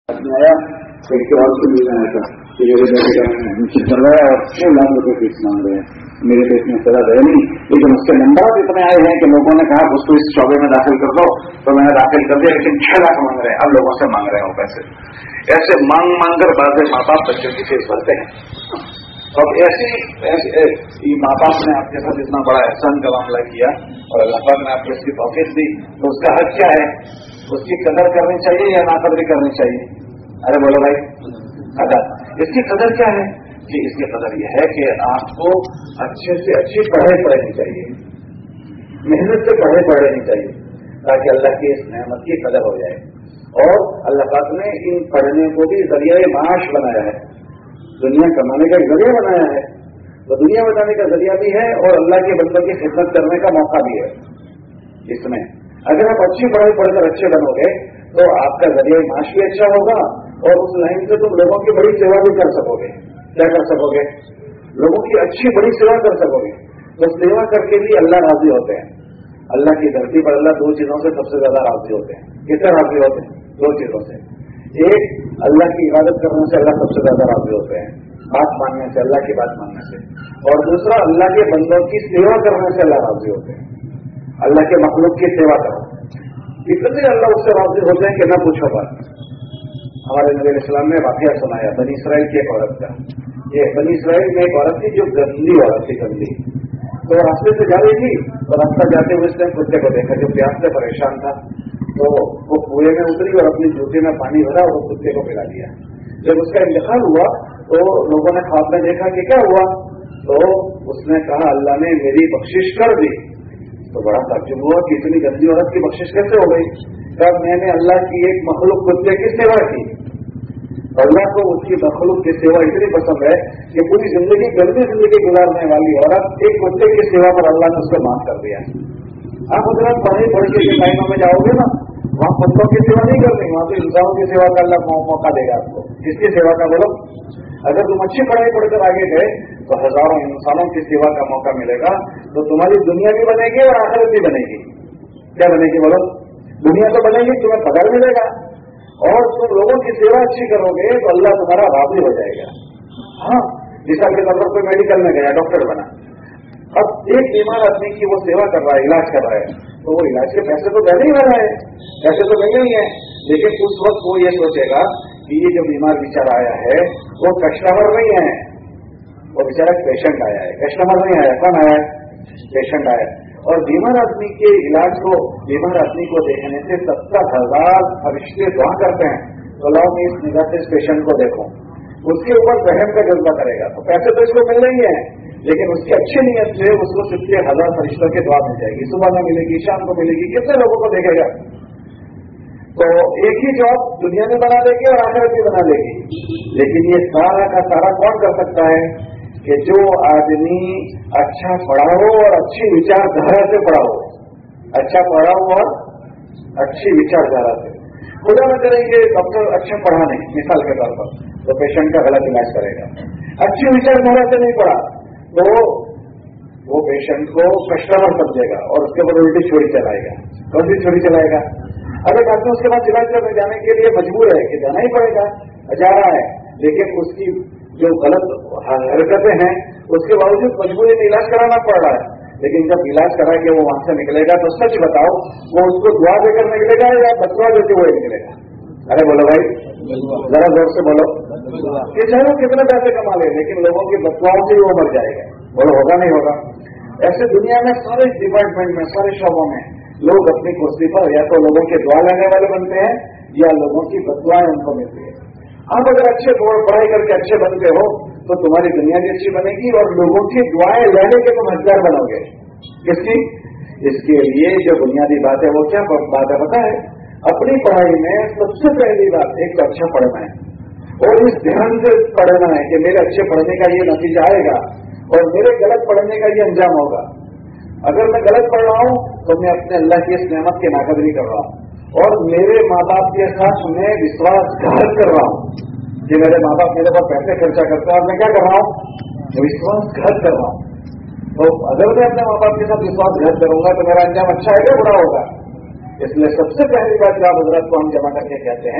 آیا تو ایک اور سے ملنا آیا تھا کہ میرے بیٹے کا ایڈمیشن کر رہا ہے اور 6 لاکھ روپے فیس مانگ رہے ہیں. میرے دیش میں سزا ہے نہیں, لیکن اس کے نمبرات اتنے آئے ہیں کہ لوگوں نے کہا اس کو اس شعبے میں داخل کر دو, تو میں نے داخل کر دیا, لیکن 6 لاکھ مانگ رہے ہیں. اب لوگوں سے مانگ رہے ہیں وہ پیسے. ایسے مانگ مانگ کر بعض ماں باپ بچوں کی فیس بھرتے ہیں. اب ایسی ماں باپ نے آپ کے ساتھ اتنا بڑا احسان کا معاملہ کیا اور اللہ پاک نے آپ کو اس کی توفیق دی, تو اس کا حق کیا ہے؟ اس کی قدر کرنی چاہیے یا ناقدری کرنی چاہیے؟ ارے بولو بھائی, قدر. اس کی قدر کیا ہے؟ کہ اس کی قدر یہ ہے کہ آپ کو اچھے سے اچھی پڑھائی پڑھنی چاہیے, محنت سے پڑھائی پڑھنی چاہیے, تاکہ اللہ کی اس نعمت کی قدر ہو جائے. اور اللہ پاک نے ان پڑھنے کو بھی ذریعہ معاش بنایا ہے, دنیا کمانے کا ذریعہ بنایا ہے, تو دنیا بنانے کا ذریعہ بھی ہے اور اللہ کے بندوں کی خدمت کرنے کا موقع بھی ہے. اس میں اگر آپ اچھی پڑھائی پڑھ کر اچھے بنو گے تو آپ کا ذریعہ معاش بھی اچھا ہوگا, اور اس لائن سے تم لوگوں کی بڑی سیوا بھی کر سکو گے. کیا کر سکو گے؟ لوگوں کی اچھی بڑی سیوا کر سکو گے. تو سیوا کر کے بھی اللہ راضی ہوتے ہیں. اللہ کی دھرتی پر اللہ 2 چیزوں سے سب سے زیادہ راضی ہوتے ہیں. کتنے راضی ہوتے ہیں؟ 2 چیزوں سے. ایک, اللہ کی عبادت کرنے سے اللہ سب سے زیادہ راضی ہوتے ہیں, بات ماننے سے, اللہ کی بات ماننے سے. اور دوسرا, اللہ کے بندوں کی سیوا کرنے سے اللہ راضی ہوتے ہیں. اللہ کے مخلوق کی سیوا کرو, اتنے اللہ اس سے راضی ہوتے ہیں کہ نہ پوچھو بات. ہمارے نبی علیہ السلام نے واقعہ سنایا بنی اسرائیل کی ایک عورت کا. یہ بنی اسرائیل میں ایک عورت تھی جو گندی عورت تھی, گندی. تو راستے سے جا رہی تھی, تو راستہ جاتے ہوئے اس نے کتے کو دیکھا جو پیاس سے پریشان تھا. تو وہ کنویں میں اتری اور اپنی جوتی میں پانی بھرا اور وہ کتے کو پلا دیا. جب اس کا انتقال ہوا تو لوگوں نے خواب میں دیکھا کہ کیا ہوا, تو اس نے کہا اللہ نے میری بخشش کر دی. تو بڑا تعجب ہوا کہ اتنی گندی عورت کی بخشش کیسے ہو گئی. تب میں نے اللہ کی ایک مخلوق کتے کی سیوا کی. اللہ کو اس کی مخلوق کی سیوا اتنی پسند ہے کہ پوری زندگی گندی زندگی گزارنے والی عورت ایک کتے کی سیوا پر اللہ نے اس کو معاف کر دیا. آپ حضرات پڑھے پڑھ کے لائنوں میں جاؤ گے نا, وہاں کتوں کی سیوا نہیں کرنی, وہاں تو انسانوں کی سیوا کا اللہ موقع دے گا آپ کو. کس کی سیوا کا بولو؟ اگر تم اچھی پڑھائی پڑھ کر آگے گئے تو ہزاروں انسانوں کی سیوا کا موقع ملے گا. تو تمہاری دنیا بھی بنے گی اور آخرت بھی بنے گی. کیا بنے گی بولو؟ دنیا تو بنے گی, تمہیں پگار ملے گا, اور تم لوگوں کی سیوا اچھی کرو گے تو اللہ تمہارا راضی ہو جائے گا. ہاں, مثال کے طور پر کوئی میڈیکل میں گیا, ڈاکٹر بنا. اب ایک بیمار آدمی کی وہ سیوا کر رہا ہے, علاج کر رہا ہے, تو وہ علاج کے پیسے تو دینے ہی والا ہے, پیسے تو ملنے ہی ہیں. لیکن اس وقت وہ یہ سوچے گا کہ یہ جو بیمار بیچارہ آیا ہے وہ کسٹمر نہیں ہے, وہ بیچارہ پیشنٹ آیا ہے. کسٹمر نہیں آیا, کون آیا ہے؟ پیشنٹ آیا. اور بیمار آدمی کے علاج کو, بیمار آدمی کو دیکھنے سے 70,000 فرشتے دعا کرتے ہیں. تو لاؤ میں اس نگاہ سے اس پیشنٹ کو دیکھوں, اس کے اوپر رحم کا جذبہ کرے گا. تو پیسے تو اس کو مل رہی ہیں, لیکن اس کی اچھی نیت سے اس کو 70,000 فرشتوں کی دعا مل جائے گی. صبح میں ملے گی, شام کو ملے گی, کتنے لوگوں کو دیکھے گا. تو ایک ہی جاب دنیا میں بنا دے گی اور آخرت بھی بنا دے گی. لیکن یہ سارا کا سارا کون کر سکتا ہے؟ کہ جو آدمی اچھا پڑھا ہو اور اچھی وچار دھارا سے پڑھا ہو. اچھا پڑھا ہو اور اچھی وچار دھارا سے. خدا نہ کریں کہ ڈاکٹر اچھا پڑھا نہیں, مثال کے طور پر, تو پیشنٹ کا غلط علاج کرے گا. اچھی وچار دھارا سے نہیں پڑھا تو وہ پیشنٹ کو کسٹمر سمجھے گا اور اس کے بعد الٹی چھری چلائے گا. کون سی چھری چلائے گا؟ اگر آدمی اس کے بعد علاج کرنے جانے کے لیے مجبور ہے کہ جانا ہی پڑے گا, جا رہا ہے, لیکن اس کی جو غلط حرکتیں ہیں اس کے باوجود مجبوری میں علاج کرانا پڑ رہا ہے. لیکن جب علاج کرا کے وہ وہاں سے نکلے گا تو سچ بتاؤ, وہ اس کو دعا دے کر نکلے گا یا بدعا دیتے ہوئے نکلے گا؟ ارے بولو بھائی, ذرا زور سے بولو. کہ چاہے وہ کتنے پیسے کما لے, لیکن لوگوں کی بدعاؤں سے ہی وہ مر جائے گا. بولو ہوگا نہیں ہوگا؟ ایسے دنیا میں سارے ڈپارٹمنٹ میں, سارے شعبوں میں لوگ اپنی کرسی پر یا تو لوگوں کے دعا لینے والے بنتے ہیں یا لوگوں کی بدعائیں ان کو ملتی ہے. آپ اگر اچھے پڑھائی کر کے اچھے بنتے ہو تو تمہاری دنیا بھی اچھی بنے گی اور لوگوں کی دعائیں لینے کے تم حقدار بنو گے. کس کی؟ اس کے لیے جو بنیادی بات ہے وہ کیا بات ہے پتا ہے؟ اپنی پڑھائی میں سب سے پہلی بات ایک تو اچھا پڑھنا ہے, اور اس دھیان سے پڑھنا ہے کہ میرے اچھے پڑھنے کا یہ نتیجہ آئے گا اور میرے غلط پڑھنے کا یہ انجام ہوگا. اگر میں غلط پڑھ رہا ہوں تو میں اپنے اللہ کی اس نعمت کی ناقدری کر رہا ہوں, اور میرے ماں باپ کے ساتھ میں وشواس گھات کر رہا ہوں کہ میرے ماں باپ میرے پاس پیسے خرچہ کرتے ہیں اور میں کیا کر رہا ہوں؟ وشواس گھات کر رہا ہوں. تو اگر میں اپنے ماں باپ کے ساتھ وشواس گھات کروں گا تو میرا انجام اچھا ہے یا برا ہوگا؟ اس لیے سب سے پہلی بات جو آپ حضرات کو ہم جمع کر کے کہتے ہیں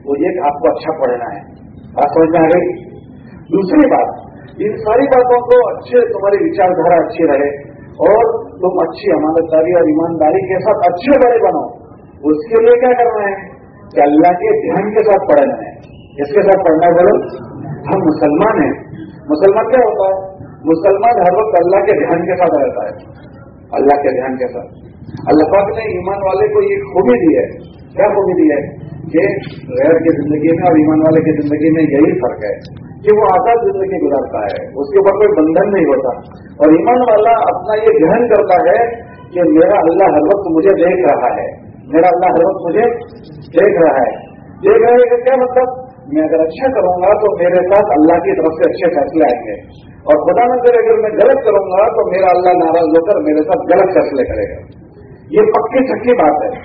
वो ये कि आपको अच्छा पढ़ना है। बात समझ में आ गई? दूसरी बात, इन सारी बातों को अच्छे, तुम्हारी विचारधारा अच्छी रहे और तुम अच्छी अमानतदारी और ईमानदारी के साथ अच्छे बड़े बनो। उसके लिए क्या करना है कि अल्लाह के ध्यान के साथ पढ़ना है। किसके साथ पढ़ना है बोलो? हम मुसलमान हैं। मुसलमान क्या होता है? मुसलमान हर वक्त अल्लाह के ध्यान के साथ रहता है। अल्लाह के ध्यान के साथ अल्लाह पाक ने ईमान वाले को ये खूबी दी है। क्या खूबी दी है? कि गैर की जिंदगी में और ईमान वाले की जिंदगी में यही फर्क है कि वो आजाद जिंदगी गुजारता है, उसके ऊपर कोई बंधन नहीं होता। और ईमान वाला अपना ये ध्यान करता है कि मेरा अल्लाह हर वक्त मुझे देख रहा है, मेरा अल्लाह हर वक्त मुझे देख रहा है। देख रहे का क्या मतलब? मैं अगर अच्छा करूंगा तो मेरे साथ अल्लाह की तरफ से अच्छे फैसले आएंगे, और खुदा न करे अगर मैं गलत करूंगा तो मेरा अल्लाह नाराज होकर मेरे साथ गलत फैसले करेगा। ये पक्की सच्ची बात है।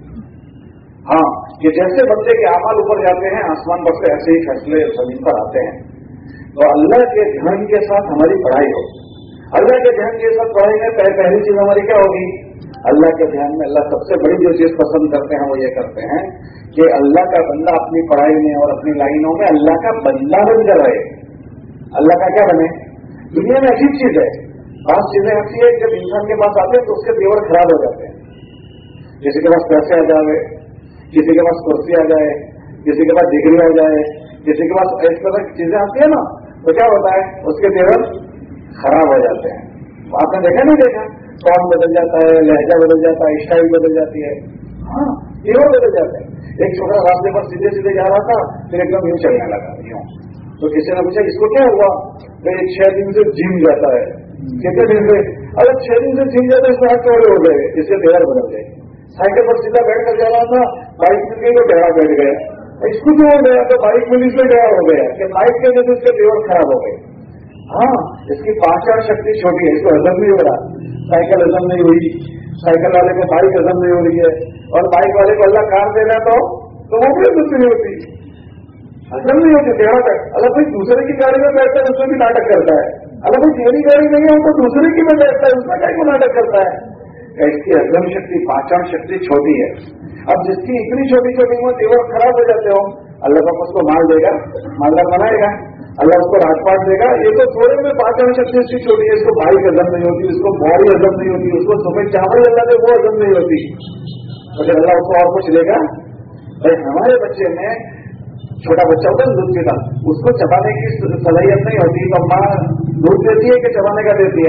हाँ, कि जैसे बंदे के अमाल ऊपर जाते हैं आसमान पर से, ऐसे ही फैसले जमीन पर आते हैं। तो अल्लाह के ध्यान के साथ हमारी पढ़ाई हो। अल्लाह के ध्यान के साथ पढ़ाई में पहली चीज हमारी क्या होगी? अल्लाह के ध्यान में अल्लाह सबसे बड़ी जो चीज पसंद करते हैं वो ये करते हैं कि अल्लाह का बंदा अपनी पढ़ाई में और अपनी लाइनों में अल्लाह का बंदा बनकर रहे। अल्लाह का क्या बने? दुनिया में अजीब चीज है, खास चीजें ऐसी है जब इंसान के पास आते हैं तो उसके तेवर खराब हो जाते हैं। किसी के पास पैसे आ जाए, किसी के पास कुर्सी आ जाए, किसी के पास डिग्री आ जाए, किसी के पास इस तरह की चीजें आती है ना, तो क्या होता है? उसके तेवर खराब हो जाते हैं। आपने देखा नहीं देखा? टॉन बदल जाता है, लहजा बदल जाता है, स्टाइल बदल जाती है, हाँ तेवर बदल जाता है। एक छोटा रास्ते पर सीधे सीधे जा रहा था, फिर एकदम यूं चलने लगा यूं। तो किसी ने पूछा इसको क्या हुआ? तो 6 दिन से जिम जाता है। कितने दिन से? अरे 6 दिन से जिम जाता है, इसमें हाथ चौड़े हो गए, इससे तेवर बदल गए। साइकिल पर सीधा बैठ कर जा रहा था, बाइक मिल गई तो टेढ़ा बैठ गया, इसको जो हो गया तो बाइक मिली से टेढ़ा हो गया कि बाइक के वजह से इसके तेवर खराब हो गए। हाँ, इसकी पाचन शक्ति छोटी है, इसको हजम नहीं हो रहा, साइकिल हजम नहीं हुई, साइकिल वाले को बाइक हजम नहीं हो रही है, और बाइक वाले को अल्लाह कार दे रहा तो वो भी हजम नहीं होती, हजम नहीं होती, टेढ़ा बैठ। अल्लाह भाई दूसरे की गाड़ी में बैठता है उसमें भी नाटक करता है, अल्लाह भाई तेरी गाड़ी नहीं है तो दूसरे की में बैठता है उसमें कहीं को नाटक करता है। इसकी हजम शक्ति, पाचन शक्ति छोटी है। अब जिसकी इतनी छोटी छोटी वो तेवर खराब हो जाते हो, अल्लाह पाक उसको माल देगा, मालदार बनाएगा, अल्लाह उसको राजपाट देगा। ये तो थोड़े में पाचन शक्ति इसकी छोटी है, इसको बाइक हजम नहीं होती, इसको बॉडी हजम नहीं होती, उसको सुबह चावल अल्लाह दे वो हजम नहीं होती, तो फिर अल्लाह उसको और कुछ देगा? भाई हमारे बच्चे में छोटा बच्चा होता है दूध पीता, उसको चबाने की सलाहियत नहीं होती, तो माँ दूध देती है कि चबाने का देती है?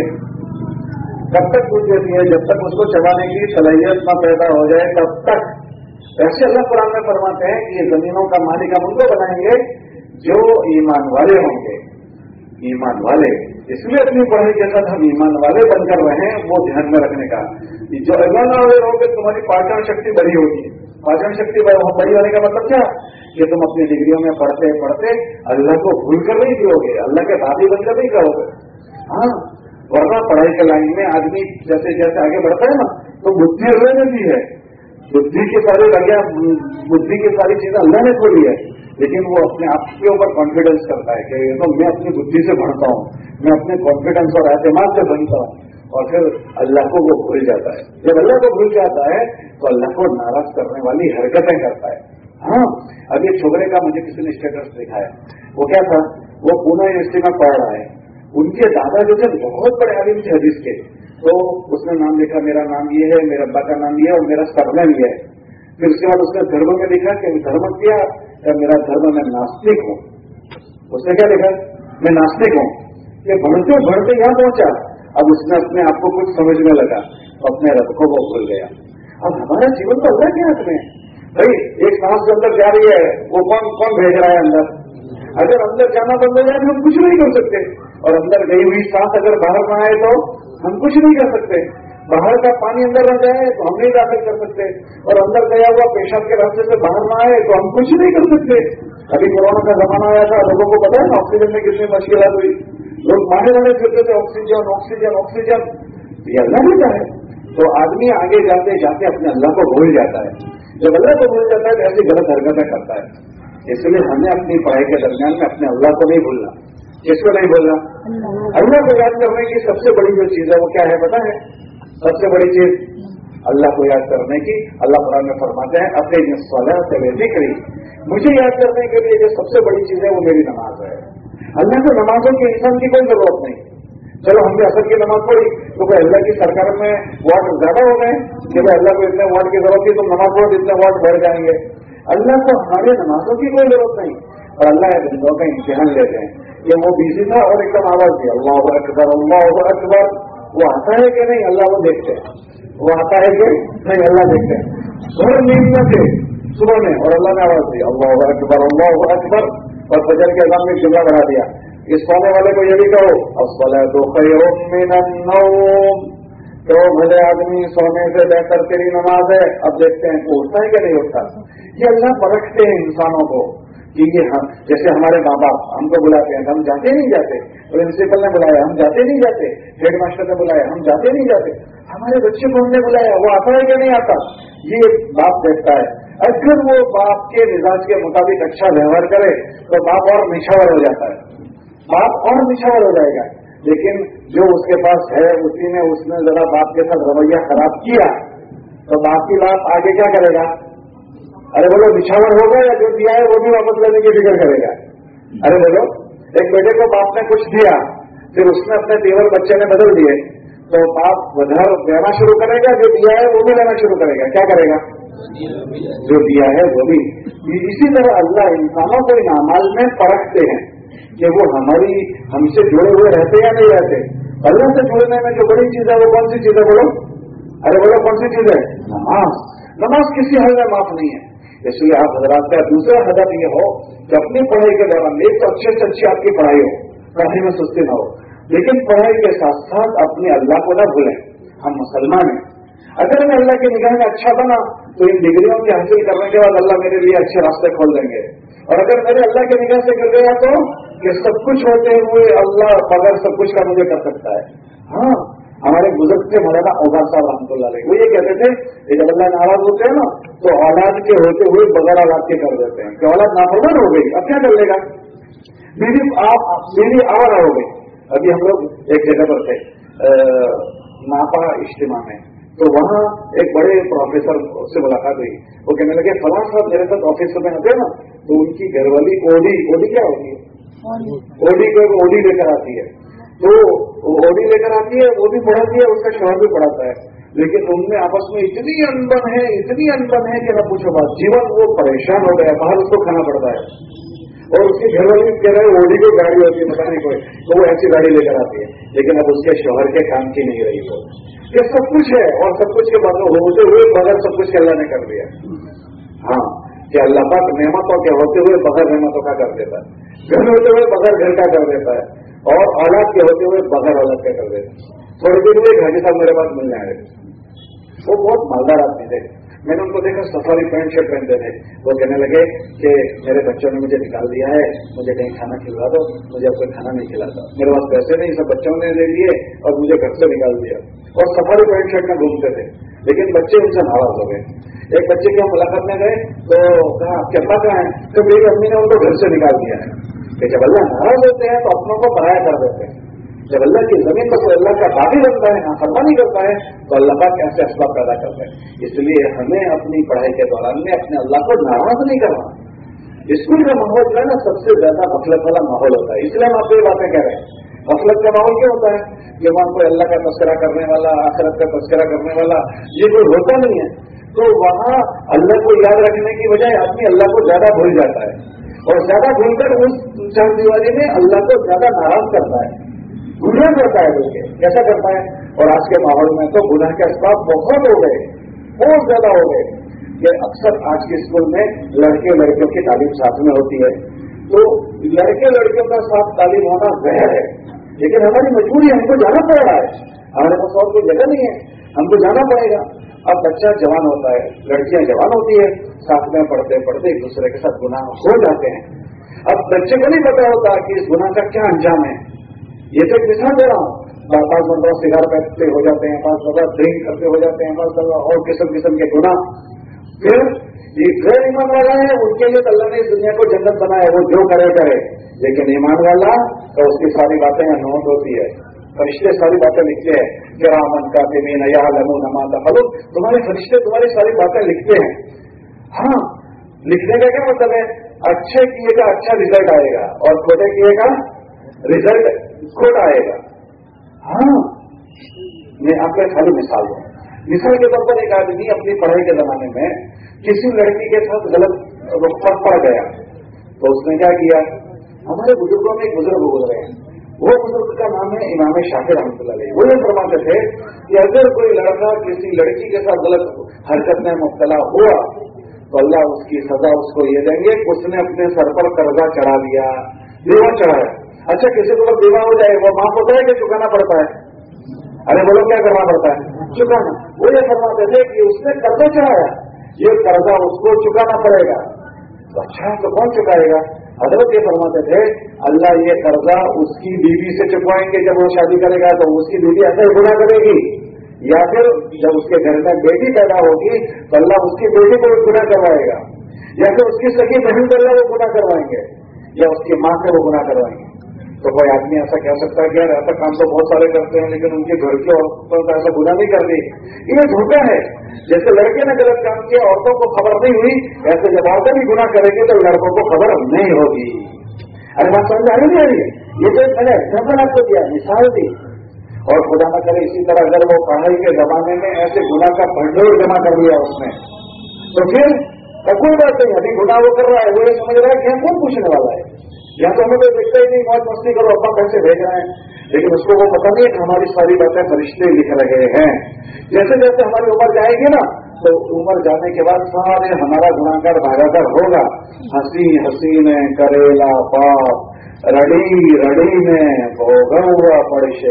कब तक दूध देती है? जब तक उसको चबाने की सलाहियत न पैदा हो जाए तब तक। ऐसे अल्लाह कुरान में फरमाते हैं कि ये जमीनों का मालिक हम उनको बनाएंगे जो ईमान वाले होंगे, ईमान वाले। इसलिए अपनी पढ़ाई के साथ हम ईमान वाले बनकर रहे, वो ध्यान में रखने का। जो ईमान वाले रहोगे तुम्हारी पाचन शक्ति बड़ी होगी। पाचन शक्ति बड़ी होने का मतलब क्या? कि तुम अपनी डिग्रियों में पढ़ते पढ़ते अल्लाह को भूल कर नहीं जियोगे, अल्लाह के दादी बनकर नहीं करोगे। हाँ, वरना पढ़ाई के लाइन में आदमी जैसे जैसे आगे बढ़ता है ना, तो बुद्धि अल्लाह ने दी है, बुद्धि की सारी बढ़िया, बुद्धि की सारी चीजें अल्लाह ने खोली है, लेकिन वो अपने आप के ऊपर कॉन्फिडेंस करता है कि तो मैं अपनी बुद्धि से बढ़ता हूँ, मैं अपने कॉन्फिडेंस और एतमाद से बनता हूँ, और फिर अल्लाह को वो भूल जाता है। जब अल्लाह को भूल जाता है तो अल्लाह को नाराज करने वाली हरकतें करता है। हाँ, अब ये छोकरे का मुझे किसी ने स्टेटस दिखाया, वो क्या था, वो पुणे यूनिवर्सिटी में पढ़ रहा है, उनके दादा जो थे बहुत बड़े आलिम थे हदीस के, तो उसने नाम लिखा, मेरा नाम ये है, मेरे अब्बा का नाम ये है और मेरा सरनेम ये है। फिर उसके बाद उसने धर्म में लिखा कि धर्म किया, मेरा धर्म में नास्तिक हूँ। उसने क्या लिखा? मैं नास्तिक हूँ। ये बढ़ते बढ़ते यहाँ पहुंचा, अब उसने अपने आप को कुछ समझने लगा तो अपने रब को वो भूल गया। अब हमारा जीवन तो अल्लाह के हाथ में है भाई। एक सांस के अंदर जा रही है, वो कौन भेज रहा है अंदर? अगर अंदर जाना बंद हो जाए तो हम कुछ नहीं कर सकते, और अंदर गई हुई सांस अगर बाहर न आए तो हम कुछ नहीं कर सकते। बाहर का पानी अंदर न जाए तो हम नहीं दाखिल कर सकते, और अंदर गया हुआ पेशाब के रास्ते से बाहर न आए तो हम कुछ नहीं कर सकते। अभी कोरोना का जमाना आया था, लोगों को पता है ना ऑक्सीजन में कितनी मुश्किलात हुई, लोग माने वाले फिरते थे ऑक्सीजन ऑक्सीजन ऑक्सीजन। ये अल्लाह देता है, तो आदमी आगे जाते जाते अपने अल्लाह को भूल जाता है। जब अल्लाह को भूल जाता है तो ऐसी गलत हरकतें करता है। इसलिए हमें अपनी पढ़ाई के दरमियान में अपने अल्लाह को नहीं भूलना। किसको नहीं भूलना? अल्लाह को याद करने की सबसे बड़ी जो चीज है वो क्या है पता है? सबसे बड़ी चीज अल्लाह को याद करने की, अल्लाह कुरान में फरमाते हैं अपने सलात व ज़िक्री, مجھے یاد کرنے کے لیے جو سب سے بڑی چیز ہے وہ میری نماز ہے. اللہ کو نمازوں کی انسان کی کوئی ضرورت نہیں. چلو ہم نے اثر کی نماز پڑھی تو کوئی اللہ کی سرکار میں واٹ زیادہ ہو گئے کہ بھائی اللہ کو اتنے واٹ کی ضرورت تھی تم نماز پڑھو اتنے واٹ بڑھ جائیں گے. اللہ کو ہمارے نمازوں کی کوئی ضرورت نہیں. اور اللہ بندوں کا امتحان لیتے ہیں. یہ وہ بیزی تھا اور ایک دم آواز دیا اللہ اکبر اللہ اکبر. وہ آتا ہے کہ نہیں اللہ وہ دیکھتے ہیں. وہ آتا ہے کہ نہیں اللہ دیکھتے ہیں. اور نیند میں تھے صبح میں اور اللہ نے آواز دی اللہ اکبر اللہ اکبر. اور فجر کے اذان میں جملہ بڑھا دیا. اس سونے والے کو یہ بھی کہو الصلاۃ خیر من النوم. تو بھلے آدمی سونے سے بہتر تیری نماز ہے. اب دیکھتے ہیں وہ اٹھتا ہے کہ نہیں اٹھتا. یہ اللہ پرکھتے ہیں انسانوں کو کہ یہ جیسے ہمارے ماں باپ ہم کو بلاتے ہیں ہم جاتے نہیں جاتے. پرنسپل نے بلایا ہم جاتے نہیں جاتے. ہیڈ ماسٹر نے بلایا ہم جاتے نہیں جاتے. ہمارے بچے کو ہم نے بلایا وہ آتا ہے کہ نہیں آتا. یہ باپ دیکھتا ہے. اگر وہ باپ کے مزاج کے مطابق اچھا ویوہار کرے تو باپ اور نشاور ہو جاتا ہے. باپ اور نشاور ہو جائے گا. لیکن جو اس کے پاس ہے اسی نے اس نے ذرا باپ کے ساتھ رویہ خراب کیا تو باپ کی بات آگے کیا کرے گا. ارے بولو نشاور ہوگا یا جو دیا ہے وہ بھی واپس لینے کی فکر کرے گا. ارے بولو ایک بیٹے کو باپ نے کچھ دیا پھر اس نے اپنے تیور بچے نے بدل دیے تو باپ ادھر دینا شروع کرے گا. جو دیا ہے وہ بھی لینا شروع کرے گا. کیا کرے گا جو دیا ہے وہ بھی. اسی طرح اللہ انسانوں کو ان اعمال میں پرکھتے ہیں کہ وہ ہم سے جڑے ہوئے رہتے یا نہیں رہتے. اللہ سے جڑنے میں جو بڑی چیز ہے وہ کون سی چیز ہے بولو. ارے بولو کون سی چیز ہے. نماز. نماز کسی حل میں معاف نہیں ہے. اس لیے آپ حضرات کا دوسرا ہدف یہ ہو کہ اپنی پڑھائی کے دوران ایک تو اچھے سے اچھی آپ کی پڑھائی ہو. پڑھائی میں سستی نہ ہو. لیکن پڑھائی کے ساتھ ساتھ اپنے اللہ کو نہ بھولیں. ہم مسلمان ہیں. اگر میں اللہ کی نگاہ میں اچھا بنا تو ان ڈگریوں کی حاصل کرنے کے بعد اللہ میرے لیے اچھے راستے کھول دیں گے. اور اگر میرے اللہ کی نگاہ سے گر گیا تو کہ سب کچھ ہوتے ہوئے اللہ بغیر سب کچھ کا مجھے کر سکتا ہے. ہاں ہمارے بزرگ سے مولانا اوزار صاحب رحمۃ اللہ علیہ وہ یہ کہتے تھے کہ جب اللہ ناراض ہوتے ہیں نا تو اولاد کے ہوتے ہوئے بغیر اولاد کے کر دیتے ہیں کہ اولاد نافرمان ہو گئی اب کیا کر لے گا. بیوی آوارہ ہو گئی. ابھی ہم لوگ ایک جگہ پر تھے ناپا اجتماع میں تو وہاں ایک بڑے پروفیسر سے ملاقات ہوئی. وہ کہنے لگے فلاں صاحب میرے ساتھ آفس میں آتے ہیں نا تو ان کی گھر والی اوڈی کیا ہوتی ہے اوڈی کو اوڈی لے کر آتی ہے. تو اوڈی لے کر آتی ہے وہ بھی پڑھاتی ہے اس کا شوہر بھی پڑھاتا ہے. لیکن ان میں آپس میں اتنی انبن ہے کہ نہ پوچھو بات. جیون وہ پریشان ہو گیا. باہر اس کو کھانا پڑتا ہے. اور اس کی گھر والی کہہ رہے اوڈی کو گاڑی ہوتی ہے بتانے کوئی تو وہ ایسی گاڑی لے کر آتی ہے. لیکن اب اس کے شوہر کے کام کی نہیں رہی وہ. یہ سب کچھ ہے اور سب کچھ کے بعد ہوتے ہوئے بغیر سب کچھ اللہ نے کر دیا. ہاں کہ اللہ پاک نعمتوں کے ہوتے ہوئے بغیر نعمتوں کا کر دیتا ہے. گھر میں ہوتے ہوئے بغیر گھر کا کر دیتا ہے. اور اولاد کے ہوتے ہوئے بغیر اولاد کا کر دیتا ہے. تھوڑی دیر میں ایک حاجی صاحب میرے پاس ملنے آئے. وہ بہت مالدار آدمی تھے. میں نے ان کو دیکھا سفاری پینٹ شرٹ پہنتے تھے. وہ کہنے لگے کہ میرے بچوں نے مجھے نکال دیا ہے مجھے کہیں کھانا کھلا دو. مجھے اب کوئی کھانا نہیں کھلاتا. میرے پاس پیسے نہیں سب بچوں نے دے دیے اور مجھے گھر سے نکال دیا. اور سفاری پینٹ شرٹ میں گھومتے تھے. لیکن بچے ان سے ناراض ہو گئے. ایک بچے کی ہم ملاقات میں گئے تو کہا آپ کے ابا کہاں ہیں تو میری امی نے ان کو گھر سے نکال دیا ہے. کہ جب اللہ ناراض ہوتے ہیں تو اپنوں کو پرایا کر دیتے ہیں. جب اللہ کی زمین پر اللہ کا باغی بنتا ہے نافرمانی کرتا ہے تو اللہ پاک ایسے اسباب پیدا کرتا ہے. اس لیے ہمیں اپنی پڑھائی کے دوران میں اپنے اللہ کو ناراض نہیں کرنا. اسکول کا ماحول جو ہے نا سب سے زیادہ غفلت والا ماحول ہوتا ہے. اس لیے ہم آپ کو یہ باتیں کہہ رہے ہیں. غفلت کا ماحول کیا ہوتا ہے کہ وہاں کوئی اللہ کا تذکرہ کرنے والا آخرت کا تذکرہ کرنے والا یہ کوئی ہوتا نہیں ہے. تو وہاں اللہ کو یاد رکھنے کی بجائے آدمی اللہ کو زیادہ بھول جاتا ہے اور زیادہ بھول کر اس چار دیواری میں اللہ کو زیادہ ناراض کرتا ہے. گناہ کرتا ہے بلکہ کیسا کرتا ہے. اور آج کے ماحول میں تو گناہ کے اسباب بہت ہو گئے بہت زیادہ ہو گئے کہ اکثر آج کے اسکول میں لڑکے لڑکیوں کی تعلیم ساتھ میں ہوتی ہے. تو لڑکے لڑکیوں کا ساتھ تعلیم ہونا زہر ہے. لیکن ہماری مجبوری ہم کو جانا پڑ رہا ہے. ہمارے پاس اور کوئی جگہ نہیں ہے. ہم کو جانا پڑے گا. اب بچہ جوان ہوتا ہے لڑکیاں جوان ہوتی ہے ساتھ میں پڑھتے پڑھتے ایک دوسرے کے ساتھ گناہ ہو جاتے ہیں. اب بچے کو نہیں پتا ہوتا کہ اس گناہ کا کیا انجام ہے. یہ تو ایک مثال دے رہا ہوں. بعض مرتبہ سگار پیتے ہو جاتے ہیں بعض مرتبہ ڈرنک کرتے ہو جاتے ہیں بعض مرتبہ اور قسم کے گناہ. پھر یہ غیر ایمان والا ہے ان کے لیے اللہ نے اس دنیا کو جنت بنایا وہ جو کرے کرے. لیکن ایمان والا تو اس کی ساری باتیں نوٹ ہوتی ہے. فرشتے ساری باتیں لکھتے ہیں کہ رامن کا تمین یا لمون ماتا فلو تمہارے فرشتے تمہاری ساری باتیں لکھتے ہیں. ہاں लिखने का क्या मतलब है? अच्छे किएगा अच्छा रिजल्ट आएगा और खोटे किएगा रिजल्ट खोटा आएगा। हाँ, मैं आपको खाली मिसाल दूं। मिसाल के तौर पर एक आदमी अपनी पढ़ाई के जमाने में किसी लड़की के साथ गलत रुख पर पड़ गया, तो उसने क्या किया? हमारे बुजुर्गों में एक बुजुर्ग गुजरे हैं, वो बुजुर्ग का नाम है इमाम शाफी रहमतुल्लाह अलैह। वो ये फरमाते थे कि अगर कोई लड़का किसी लड़की के साथ गलत हरकत में मुब्तला हुआ तो अल्लाह उसकी सजा उसको ये देंगे, उसने अपने सर पर कर्जा चढ़ा दिया, देवा चढ़ाया। अच्छा, किसी को देवा हो जाए वो माफ होता है कि चुकाना पड़ता है? अरे बोलो, क्या करना पड़ता है? चुकाना। वो ये फरमाते थे कि उसने कर्जा चढ़ाया, ये कर्जा उसको चुकाना पड़ेगा। तो अच्छा, तो कौन चुकाएगा? हजरत ये फरमाते थे अल्लाह ये कर्जा उसकी बीवी से चुकवाएंगे, जब वो शादी करेगा तो उसकी बीवी ऐसा ही गुनाह करेगी, या फिर जब उसके घर में बेटी पैदा होगी तो अल्लाह उसकी बेटी को गुनाह करवाएगा, या फिर उसकी सगी बहन को अल्लाह वो गुनाह करवाएंगे, या उसकी माँ से वो गुनाह करवाएंगे। तो कोई आदमी ऐसा कह सकता है कि यार ऐसा काम तो बहुत सारे करते हैं लेकिन उनके घर की औरतों का ऐसा गुनाह नहीं कर रही। ये धोखा है। जैसे लड़के ने गलत काम किया, औरतों को खबर नहीं हुई, ऐसे जब औरतें भी गुनाह करेंगे तो लड़कों को खबर नहीं होगी। अरे बात समझ आ रही है? ये तो मैंने एग्जाम्पल आपको दिया, मिसाल दी। और खुदा न करे इसी तरह अगर वो पढ़ाई के जमाने में ऐसे गुनाह का भंडोर जमा कर लिया उसने, तो फिर कोई बात नहीं, अभी गुनाह वो कर रहा है, वो ये समझ रहा है कि हम कौन पूछने वाला है, या तो हमें तो देखता ही नहीं, मौज मस्ती करो, अपना पैसे भेज रहे हैं, लेकिन उसको वो पता नहीं कि हमारी सारी बातें फरिश्ते लिख रहे हैं। जैसे जैसे हमारी उम्र जाएगी ना, तो उम्र जाने के बाद सारे हमारा गुनाहगार भागाकर होगा। हंसी हंसी में करेला पाप, रड़ी रड़ी में भोगा हुआ पड़े।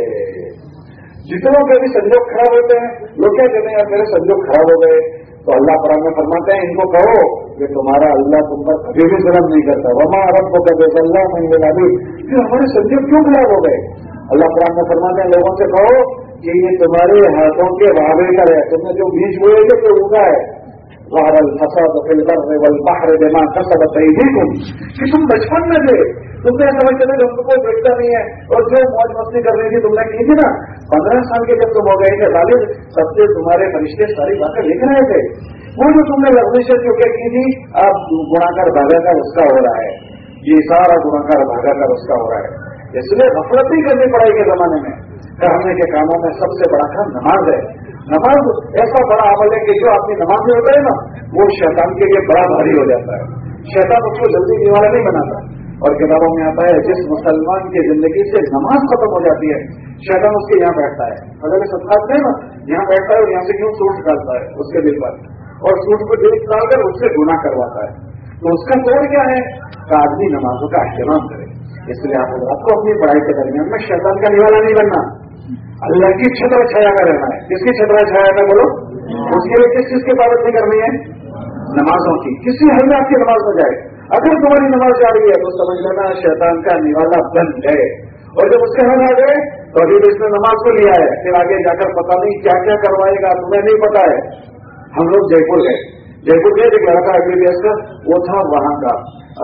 जितनों के भी संजोग खराब होते हैं, लोग क्या कहते हैं, मेरे संजोग खराब हो गए, तो अल्लाह कुरान में फरमाते हैं इनको कहो कि तुम्हारा अल्लाह तुम पर कभी भी जुल्म नहीं करता, वमा रब को कभी अल्लाह नहीं मिला। हमारे संजोग क्यों खराब हो गए? अल्लाह कुरान में फरमाते हैं लोगों से कहो कि ये तुम्हारे हाथों के वावे का है, तुमने जो बीज बोए थे तो उगा है। वहरल फसाद फिल बर्रि वल बहरि बिमा कसबत अयदीकुम, कि तुम बचपन में थे, तुमने समझते थे तुमको कोई देखता नहीं है, और जो मौज मस्ती करनी थी तुमने की थी ना, 15 साल के जब तुम हो गए थे जालिम, तब से तुम्हारे फरिश्ते सारी बातें लिख रहे थे। वो जो तुमने लफ्ज़ जो क्या की थी, अब गुनाहगार भागाकर उसका हो रहा है, ये सारा गुनाहगार भागाकर उसका हो रहा है। इसलिए गफलत नहीं करनी पड़ाई के जमाने में। करने के कामों में सबसे बड़ा काम नमाज है। नमाज ऐसा बड़ा अमल है कि जो आदमी नमाज में होता है ना, वो शैतान के लिए बड़ा भारी हो जाता है। शैतान उसको जल्दी दीवाना नहीं बनाता। और किताबों में आता है जिस मुसलमान की जिंदगी से नमाज खत्म हो जाती है, शैतान उसके यहाँ बैठता है। अगर सत्कार है ना, यहाँ बैठता है और यहाँ से क्यों सूट निकालता है उसके दिल पर, और सूट को दिल निकालकर उससे गुनाह करवाता है। तो उसका तोड़ क्या है कि आदमी नमाजों का एहतराम करे। इसलिए आपको अपनी पढ़ाई के दरमियान में शैतान का निवाला नहीं बनना, अल्लाह की छत्र छाया में रहना है। किसकी छत्र छाया में बोलो? उसके लिए किस चीज की पाबंदी करनी है? नमाजों की। किसी हल में आपकी नमाज हो जाए, अगर तुम्हारी नमाज जा रही है तो समझ लेना शैतान का निवाला बन गए। और जब उसके हल आ गए तो अभी तो इसने नमाज को लिया है, फिर आगे जाकर पता नहीं क्या क्या करवाएगा, तुम्हें नहीं पता है। हम लोग जयपुर गए, जयपुर गए, एक लड़का एमबीबीएस का वो था, वहां का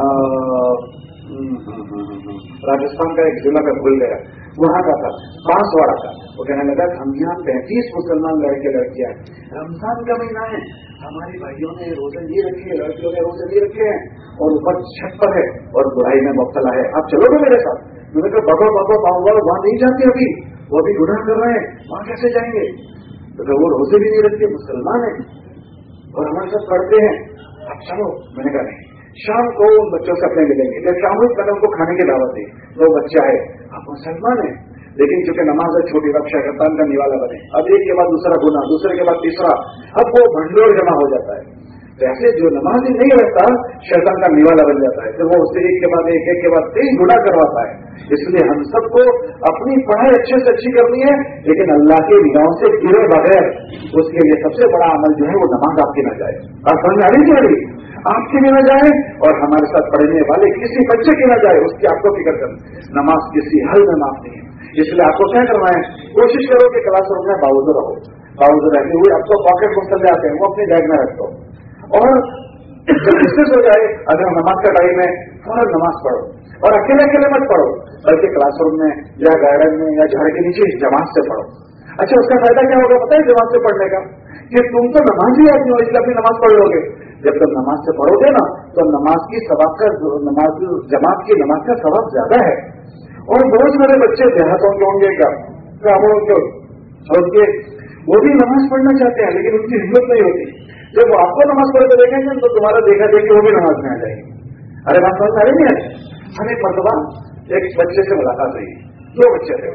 राजस्थान का एक जिला का भूल गया, वहां का था, बांसवाड़ा का। वो कहने लगा हम यहाँ 35 मुसलमान लड़के लड़कियां, रमजान का महीना है, हमारे भाइयों ने रोजे नहीं रखे, लड़कियों ने रोजे नहीं रखे हैं, और ऊपर छत पर है और बुराई में मुब्तला है, आप चलोगे मेरे साथ? मैंने कहा बाबा वहां नहीं जाते, अभी वो अभी गुनाह कर रहे हैं, वहां कैसे जाएंगे? तो वो रोजे भी नहीं रखते, मुसलमान है और हमारे साथ पढ़ते हैं, आप चलो। मैंने कहा नहीं, शाम को उन बच्चों से अपने मिलेंगे, जब शाम को मैंने उनको खाने की दावत दी, वो बच्चा है, आप मुसलमान है, लेकिन चूंकि नमाज है छोटी, रक्षा शैतान का निवाला बने। अब एक के बाद दूसरा गुनाह, दूसरे के बाद तीसरा, अब वो भंडोर जमा हो जाता है। तो ऐसे जो नमाज ही नहीं रहता शैतान का निवाला बन जाता है, तो वो उससे एक के बाद एक के बाद 3 गुनाह करवाता है। इसलिए हम सबको अपनी पढ़ाई अच्छे से अच्छी करनी है, लेकिन अल्लाह के निगाहों से गिरे बगैर उसके लिए सबसे बड़ा अमल जो है वो नमाज आपकी न जाए। आप समझ आ रही आपकी भी न जाए और हमारे साथ पढ़ने वाले किसी बच्चे की न जाए, उसकी आपको फिक्र करनी। नमाज किसी हल में माफ नहीं है, इसलिए आपको क्या करना है, कोशिश करो कि क्लास रूम में बावजूद रहो। बावजूद रहते हुए अब तो पॉकेट मुस्तले आते हैं, वो अपनी बैग में रख दो, और जब डिस्कस हो जाए, अगर नमाज का टाइम है फौरन नमाज पढ़ो, और अकेले अकेले मत पढ़ो, बल्कि क्लासरूम में या गार्डन में या झाड़ के नीचे जमात से पढ़ो। अच्छा, उसका फायदा क्या होगा पता है जमात से पढ़ने का? कि तुम तो नमाज ही आदमी हो, इसलिए अपनी नमाज पढ़ लोगे। जब तुम नमाज से पढ़ोगे ना تو नमाज की सवाब का नमाज जमात की नमाज का सवाब ज्यादा है। और बहुत सारे बच्चे देहातों के होंगे, गांवों के होंगे, वो भी नमाज पढ़ना चाहते हैं लेकिन उनकी हिम्मत नहीं होती। जब वो आपको नमाज पढ़ के देखेंगे तो तुम्हारा देखा देखी वो भी नमाज में आ जाएगी। अरे बात समझ आ रही नहीं है। हर एक मरतबा एक बच्चे से मुलाकात हुई, 2 बच्चे थे,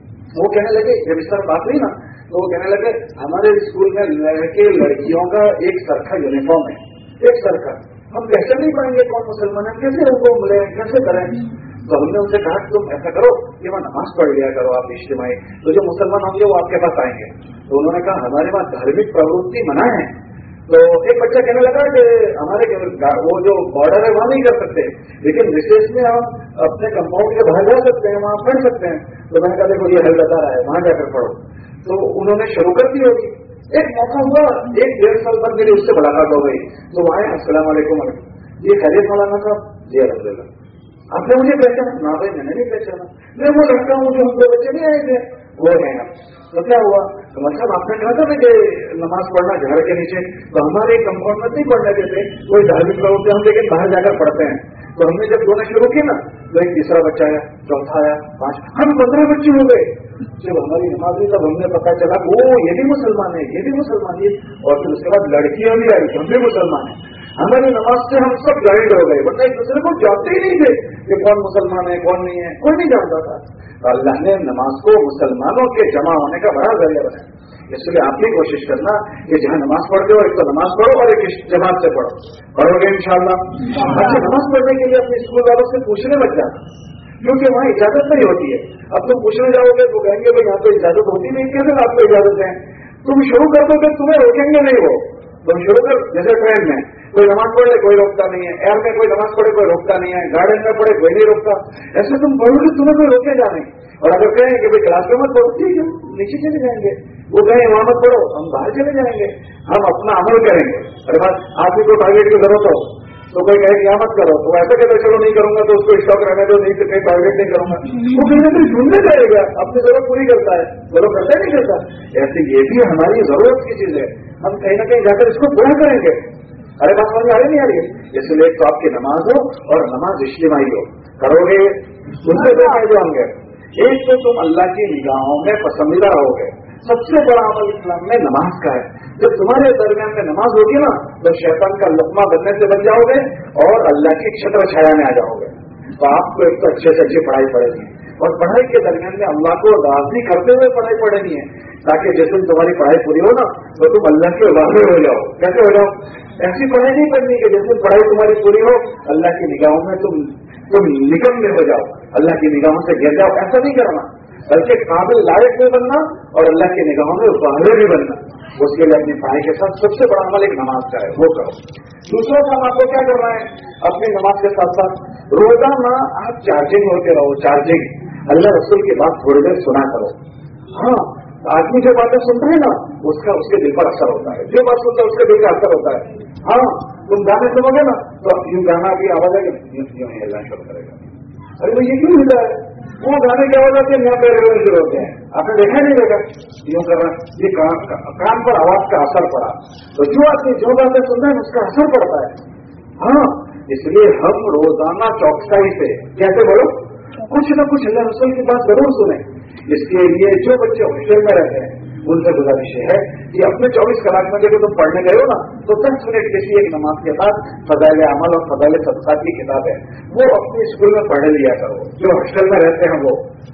वो कहने लगे, जब इस तरह बात हुई ना तो वो कहने लगे हमारे स्कूल में लड़के लड़कियों का एक सरखा यूनिफॉर्म है, एक सरखा, हम कैसे नहीं पाएंगे कौन मुसलमान है, कैसे उनको मिले, कैसे करें। तो हमने उनसे कहा कि तुम ऐसा करो कि वहाँ नमाज पढ़ लिया करो आप इज्तिमाई, तो जो मुसलमान होंगे वो आपके पास आएंगे। तो उन्होंने कहा हमारे पास धार्मिक प्रवृत्ति मना है। तो एक बच्चा कहने लगा कि हमारे वो जो बॉर्डर है वहां नहीं कर सकते, लेकिन विशेष में हम अपने कंपाउंड के बाहर जा सकते हैं, वहां पढ़ सकते हैं। तो मैंने कहा देखो ये हल बता रहा है, वहां जाकर पढ़ो। तो उन्होंने शुरू कर दी होगी। एक मौका हुआ, 1-1.5 साल बाद मेरी उससे मुलाकात हो गई, तो वो आए, अस्सलाम वालेकुम, ये खैरियत मौलाना साहब? जी अल्हम्दुलिल्लाह। आपने मुझे पहचाना? ना भाई मैंने नहीं पहचाना, मैं वो लड़का हूँ जो हम 2 बच्चे नहीं आए थे, वो है। तो क्या हुआ? तो मतलब आपने कहा था कि नमाज पढ़ना झाड़ के नीचे, तो हमारे कंपाउंड में नहीं पढ़ने देते, कोई धार्मिक प्रवृत्ति हम लेकिन बाहर जाकर पढ़ते हैं। तो हमने जब दोनों शुरू की ना तो एक तीसरा बच्चा आया, चौथा आया, 5, हम 15 बच्चे हो गए। जब हमारी नमाज हुई तब हमने पता चला वो ये भी मुसलमान है, ये भी मुसलमान है, और फिर उसके बाद लड़कियां भी आई, हम भी मुसलमान है। हमारी नमाज से हम सब गाइड हो गए, वरना एक दूसरे को जानते ही नहीं थे कि कौन मुसलमान है कौन नहीं है, कोई नहीं जानता था। तो अल्लाह ने नमाज को मुसलमानों के जमा होने का बड़ा जरिया बनाया। इसलिए आप भी कोशिश करना कि जहां नमाज पढ़ते हो एक तो नमाज पढ़ो और एक जमात से पढ़ो, पढ़ोगे इंशाअल्लाह। अच्छा, नमाज पढ़ने के लिए अपने स्कूल वालों से पूछने मत जाना, क्योंकि वहां इजाजत नहीं होती है। अब तुम पूछने जाओगे तो कहेंगे भाई यहाँ तो इजाजत होती नहीं, कैसे आपको इजाजत है? तुम शुरू कर दो कि तुम्हें रोकेंगे नहीं, वो तुम शुरू कर। जैसे ट्रेन में कोई नमाज पढ़े कोई रोकता नहीं है, एयर में कोई नमाज पढ़े कोई रोकता नहीं है, गार्डन में पढ़े कोई नहीं रोकता। ऐसे तुम पढ़ोगे तुम्हें कोई रोकेगा नहीं। और अगर कहें कि भाई क्लास में मत पढ़ो, ठीक है नीचे चले जाएंगे, वो कहें वहां मत पढ़ो, हम बाहर चले जाएंगे, हम अपना अमल करेंगे। अरे बात आपकी कोई टारगेट की जरूरत हो तो कोई कहे यहाँ मत करो, तो ऐसा कहते चलो नहीं करूंगा तो उसको स्टॉक रहने दो, नहीं तो कहीं टारगेट नहीं करूंगा, वो कहीं ना कहीं ढूंढने जाएगा, अपनी जरूरत पूरी करता है, जरूरत करता है नहीं करता। ऐसे ये भी हमारी जरूरत की चीज है, हम कहीं ना कहीं जाकर इसको पूरा करेंगे। अरे बात समझ आ रही नहीं आ रही है? इसलिए तो आपकी नमाज हो और नमाज इज्तिमाई हो, करोगे उससे 2 फायदे होंगे। एक तो तुम अल्लाह की निगाहों में पसंदीदा रहोगे। सबसे बड़ा अमल इस्लाम में नमाज का है। जब तुम्हारे दरमियान में नमाज होगी ना तो शैतान का लुक़मा बनने से बच जाओगे और अल्लाह की छत्र छाया में आ जाओगे। तो आपको एक तो अच्छे से अच्छी पढ़ाई पड़ेगी, और पढ़ाई के दरमियान में अल्लाह को राज़ी करते हुए पढ़ाई पढ़नी है, ताकि जैसे तुम्हारी पढ़ाई पूरी हो ना तो तुम अल्लाह के वाले हो जाओ। कैसे हो जाओ? ऐसी पढ़ाई नहीं करनी कि जैसे पढ़ाई तुम्हारी पूरी हो अल्लाह की निगाहों में तुम निकम्मे हो जाओ, अल्लाह की निगाहों से गिर जाओ, ऐसा नहीं करना। बल्कि काबिल लायक भी बनना और अल्लाह की निगाहों में वाले भी बनना। उसके लिए अपनी पढ़ाई के साथ सबसे बड़ा अमल एक नमाज का है, वो करो। दूसरा काम आपको क्या करना है? अपनी नमाज के साथ साथ रोजाना आप चार्जिंग होते रहो, चार्जिंग। अल्लाह रसूल की बात थोड़ी देर सुना करो। हाँ, आदमी जो बातें सुनता है ना उसके दिल पर असर होता है, जो बात सुनता है उसके दिल का असर होता है। हाँ, तुम गाने सुनोगे ना तो यूं गाना की आवाज है कि यूं हिलना शुरू करेगा। अरे वो ये क्यों हिलता है? वो गाने की आवाज आती है, यहाँ पे रेलवे शुरू होते हैं, आपने देखा नहीं देखा यूं कर रहा है, ये कान पर आवाज का असर पड़ा। तो जो आदमी जो बातें सुन रहे हैं उसका असर पड़ता है। हाँ, इसलिए हम रोजाना चौकसाई से, कैसे बोलो, कुछ न कुछ अल्लाह रसूल की बात जरूर सुने। इसके लिए जो बच्चे हॉस्टल में रहते हैं उनसे गुजारिश है कि अपने 24 कलाक में जब तुम पढ़ने गए हो ना तो 10 मिनट किसी एक नमाज के बाद फज़ाइल अमल और फज़ाइल सदक़ात की किताब है वो अपने स्कूल में पढ़ लिया करो, जो हॉस्टल में रहते हैं वो।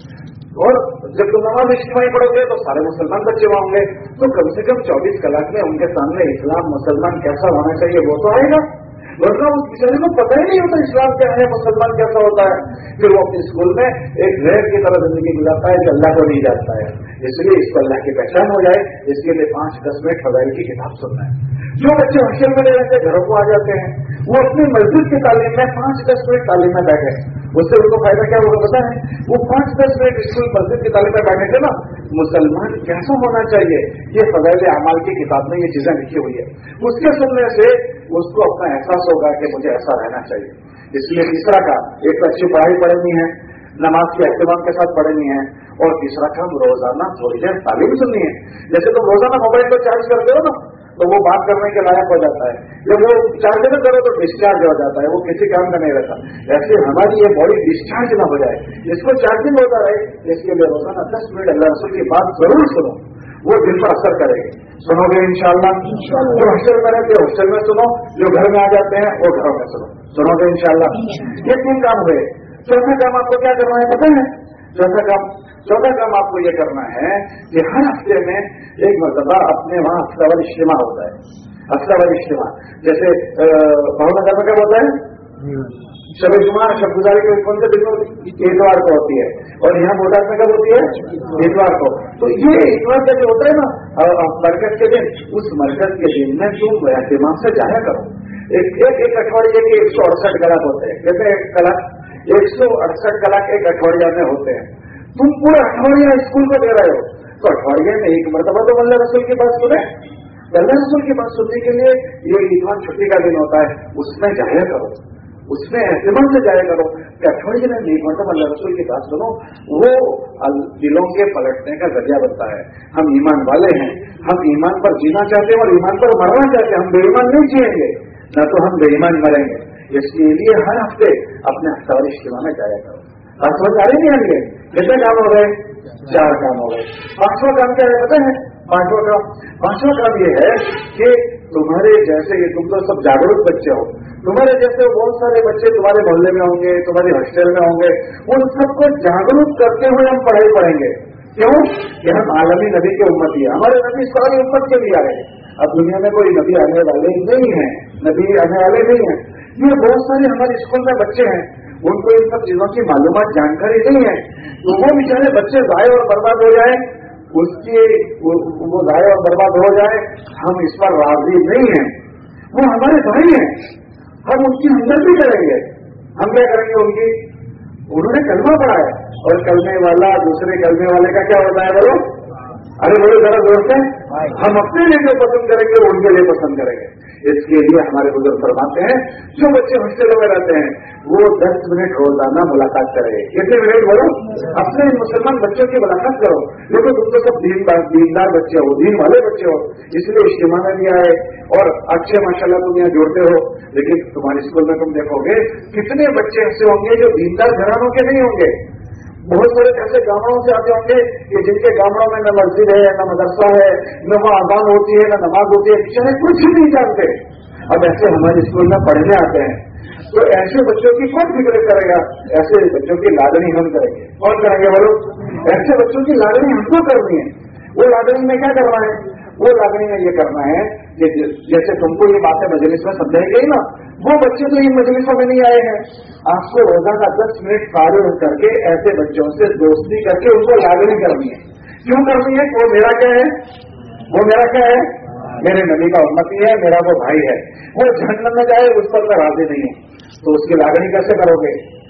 और जब तुम नमाज इज्तिमाई पढ़ोगे तो सारे मुसलमान बच्चे वहां होंगे, तो कम से कम 24 कलाक में उनके सामने इस्लाम मुसलमान कैसा होना चाहिए वो तो आएगा। वरना उस बेचारे को पता ही नहीं होता इस्लाम क्या है, मुसलमान कैसा होता है। फिर वो अपने स्कूल में एक गैर की तरह जिंदगी गुजारता है जो अल्लाह को नहीं जानता है। इसलिए इसको अल्लाह की पहचान हो जाए, इसके लिए 5-10 मिनट फज़ाइल की किताब सुनना है। जो बच्चे हॉस्टल में नहीं रहते, घरों को आ जाते हैं, वो अपनी मस्जिद की तालीम में 5-10 मिनट तालीम में बैठे, उससे उनको फायदा क्या होगा पता है? वो 5-10 मिनट स्कूल मस्जिद की तालीम में बैठे थे ना, मुसलमान कैसा होना चाहिए ये फज़ाइल अमाल की किताब में ये चीजें लिखी हुई है, उसके सुनने से उसको अपना एहसास होगा कि मुझे ऐसा रहना चाहिए। इसलिए तीसरा काम, एक तो अच्छी पढ़ाई पढ़नी है, नमाज के एहतमाम के साथ पढ़नी है, और तीसरा काम रोजाना थोड़ी देर तालीम सुननी है। जैसे तुम रोजाना मोबाइल को चार्ज करते हो ना तो वो बात करने के लायक हो जाता है, जब वो चार्ज न करो तो डिस्चार्ज हो जाता है, वो किसी काम का नहीं रहता। ऐसे हमारी ये बॉडी डिस्चार्ज ना हो जाए, इसको चार्जिंग होता रहे, इसके लिए रोजाना 10 मिनट अल्लाह रसूल की बात जरूर सुनो, वो दिल पर असर करेगी। सुनोगे इंशाअल्लाह। जो हॉस्टल में रहते हैं हॉस्टल में सुनो, जो घर में आ जाते हैं वो घरों में सुनो, सुनोगे इंशाअल्लाह। ये 3 काम हुए। चौथा काम आपको क्या करना है पता है? चौथा काम आपको ये करना है कि हर हफ्ते में एक मरतबा अपने वहां हफ्तावार इज्तिमा होता है। हफ्तावार इज्तिमा जैसे भावनगर में क्या होता है? शब जुमा शब गुजारी को कौन से दिन होती है? इतवार को होती है। और यहाँ बोटाद में कब होती है? इतवार को। तो ये इतवार का जो होता है ना मरकज के दिन, उस मरकज के दिन में तुम एहतिमाम से जाया करो। एक अठवाडिये के 168 कलाक होते हैं। कहते हैं कलाक 168 कलाक एक अठवाडिया में होते हैं। तुम पूरा अठवाडिया स्कूल को दे रहे हो, तो अठवाडिये में एक मरतबा तो अल्लाह रसूल की बात सुने। अल्लाह रसूल की बात सुनने के लिए ये इतवार छुट्टी का दिन होता है, उसमें जाया करो, उसमें एहतिमाम से जाया करो कि अठवाडिये में एक मरतबा अल्लाह रसूल की बात सुनो। वो दिलों के पलटने का जरिया बनता है। हम ईमान वाले हैं, हम ईमान पर जीना चाहते हैं और ईमान पर मरना चाहते हैं। हम बेईमान नहीं जिएंगे, न तो हम बेईमान मरेंगे। इसके लिए हर हफ्ते अपने हफ्तावारी इज्तिमा में जाया करो। बात समझ आ रही नहीं आ रही है? कितने काम हो गए? 4 काम हो गए। 5वां काम क्या है पता है? 5वां काम ये है कि तुम्हारे जैसे, तुम तो सब जागरूक बच्चे हो, तुम्हारे जैसे बहुत सारे बच्चे तुम्हारे मोहल्ले में होंगे, तुम्हारे हॉस्टल में होंगे, उन सबको जागरूक करते हुए हम पढ़ाई पढ़ेंगे। क्यों? कि हम आलमी नबी के उम्मती है, हमारे नबी सारी उम्मत के लिए आए। अब दुनिया में कोई नबी आने वाले नहीं है, नबी आने वाले नहीं है। ये बहुत सारे हमारे स्कूल में बच्चे हैं, उनको इन सब चीजों की मालूमात जानकारी नहीं है, तो वो बेचारे बच्चे जाए और बर्बाद हो जाए, वो जाए और बर्बाद हो जाए, हम इस पर राजी नहीं हैं। वो हमारे भाई हैं, हम उनकी हमदर्दी करेंगे। हम क्या करेंगे उनकी? उन्होंने कलमा पढ़ा है, और कलमे वाला दूसरे कलमे वाले का क्या होता है बोलो? अरे बोलो जरा जोर से। हम अपने लिए जो पसंद करेंगे वो उनके लिए पसंद करेंगे। इसके लिए हमारे बुजुर्ग फरमाते हैं जो बच्चे हॉस्टलों में रहते हैं वो 10 मिनट रोजाना मुलाकात करें। कितने मिनट बोलो? अपने मुसलमान बच्चों की मुलाकात करो। देखो तुम तो सब दीनदार बच्चे हो, दीन वाले बच्चे हो, इसलिए इज्तिमा में भी आए और अच्छे माशाल्लाह तुम यहाँ जोड़ते हो। लेकिन तुम्हारे स्कूल में तुम देखोगे कितने बच्चे ऐसे होंगे जो दीनदार घरानों के नहीं होंगे। बहुत सारे ऐसे गांवों से आते होंगे कि जिनके गांवों में न मस्जिद है, न मदरसा है, न वहाँ अजान होती है, न नमाज होती है, बेचारे कुछ नहीं जानते। अब ऐसे हमारे स्कूल में पढ़ने आते हैं, तो ऐसे बच्चों की कौन फिक्र करेगा? ऐसे बच्चों की लादनी हम करेंगे। कौन करेंगे बोलो? ऐसे बच्चों की लादनी हमको करनी है। वो लादनी में क्या करना है? वो लादनी में ये करना है कि जैसे तुमको ये बातें मजलिस में समझाई गई ना, वो बच्चे तो इन मजलिसों में नहीं आए हैं। आपको रोजाना 10 मिनट कार्य करके ऐसे बच्चों से दोस्ती करके उनको लादनी करनी है। क्यों करनी है? वो मेरा क्या है? वो मेरा क्या है? मेरे नबी का उम्मती है, मेरा वो भाई है। वो जहन्नम में जाए उस पर मैं राजी नहीं हूं, तो उसकी लागनी कैसे करोगे?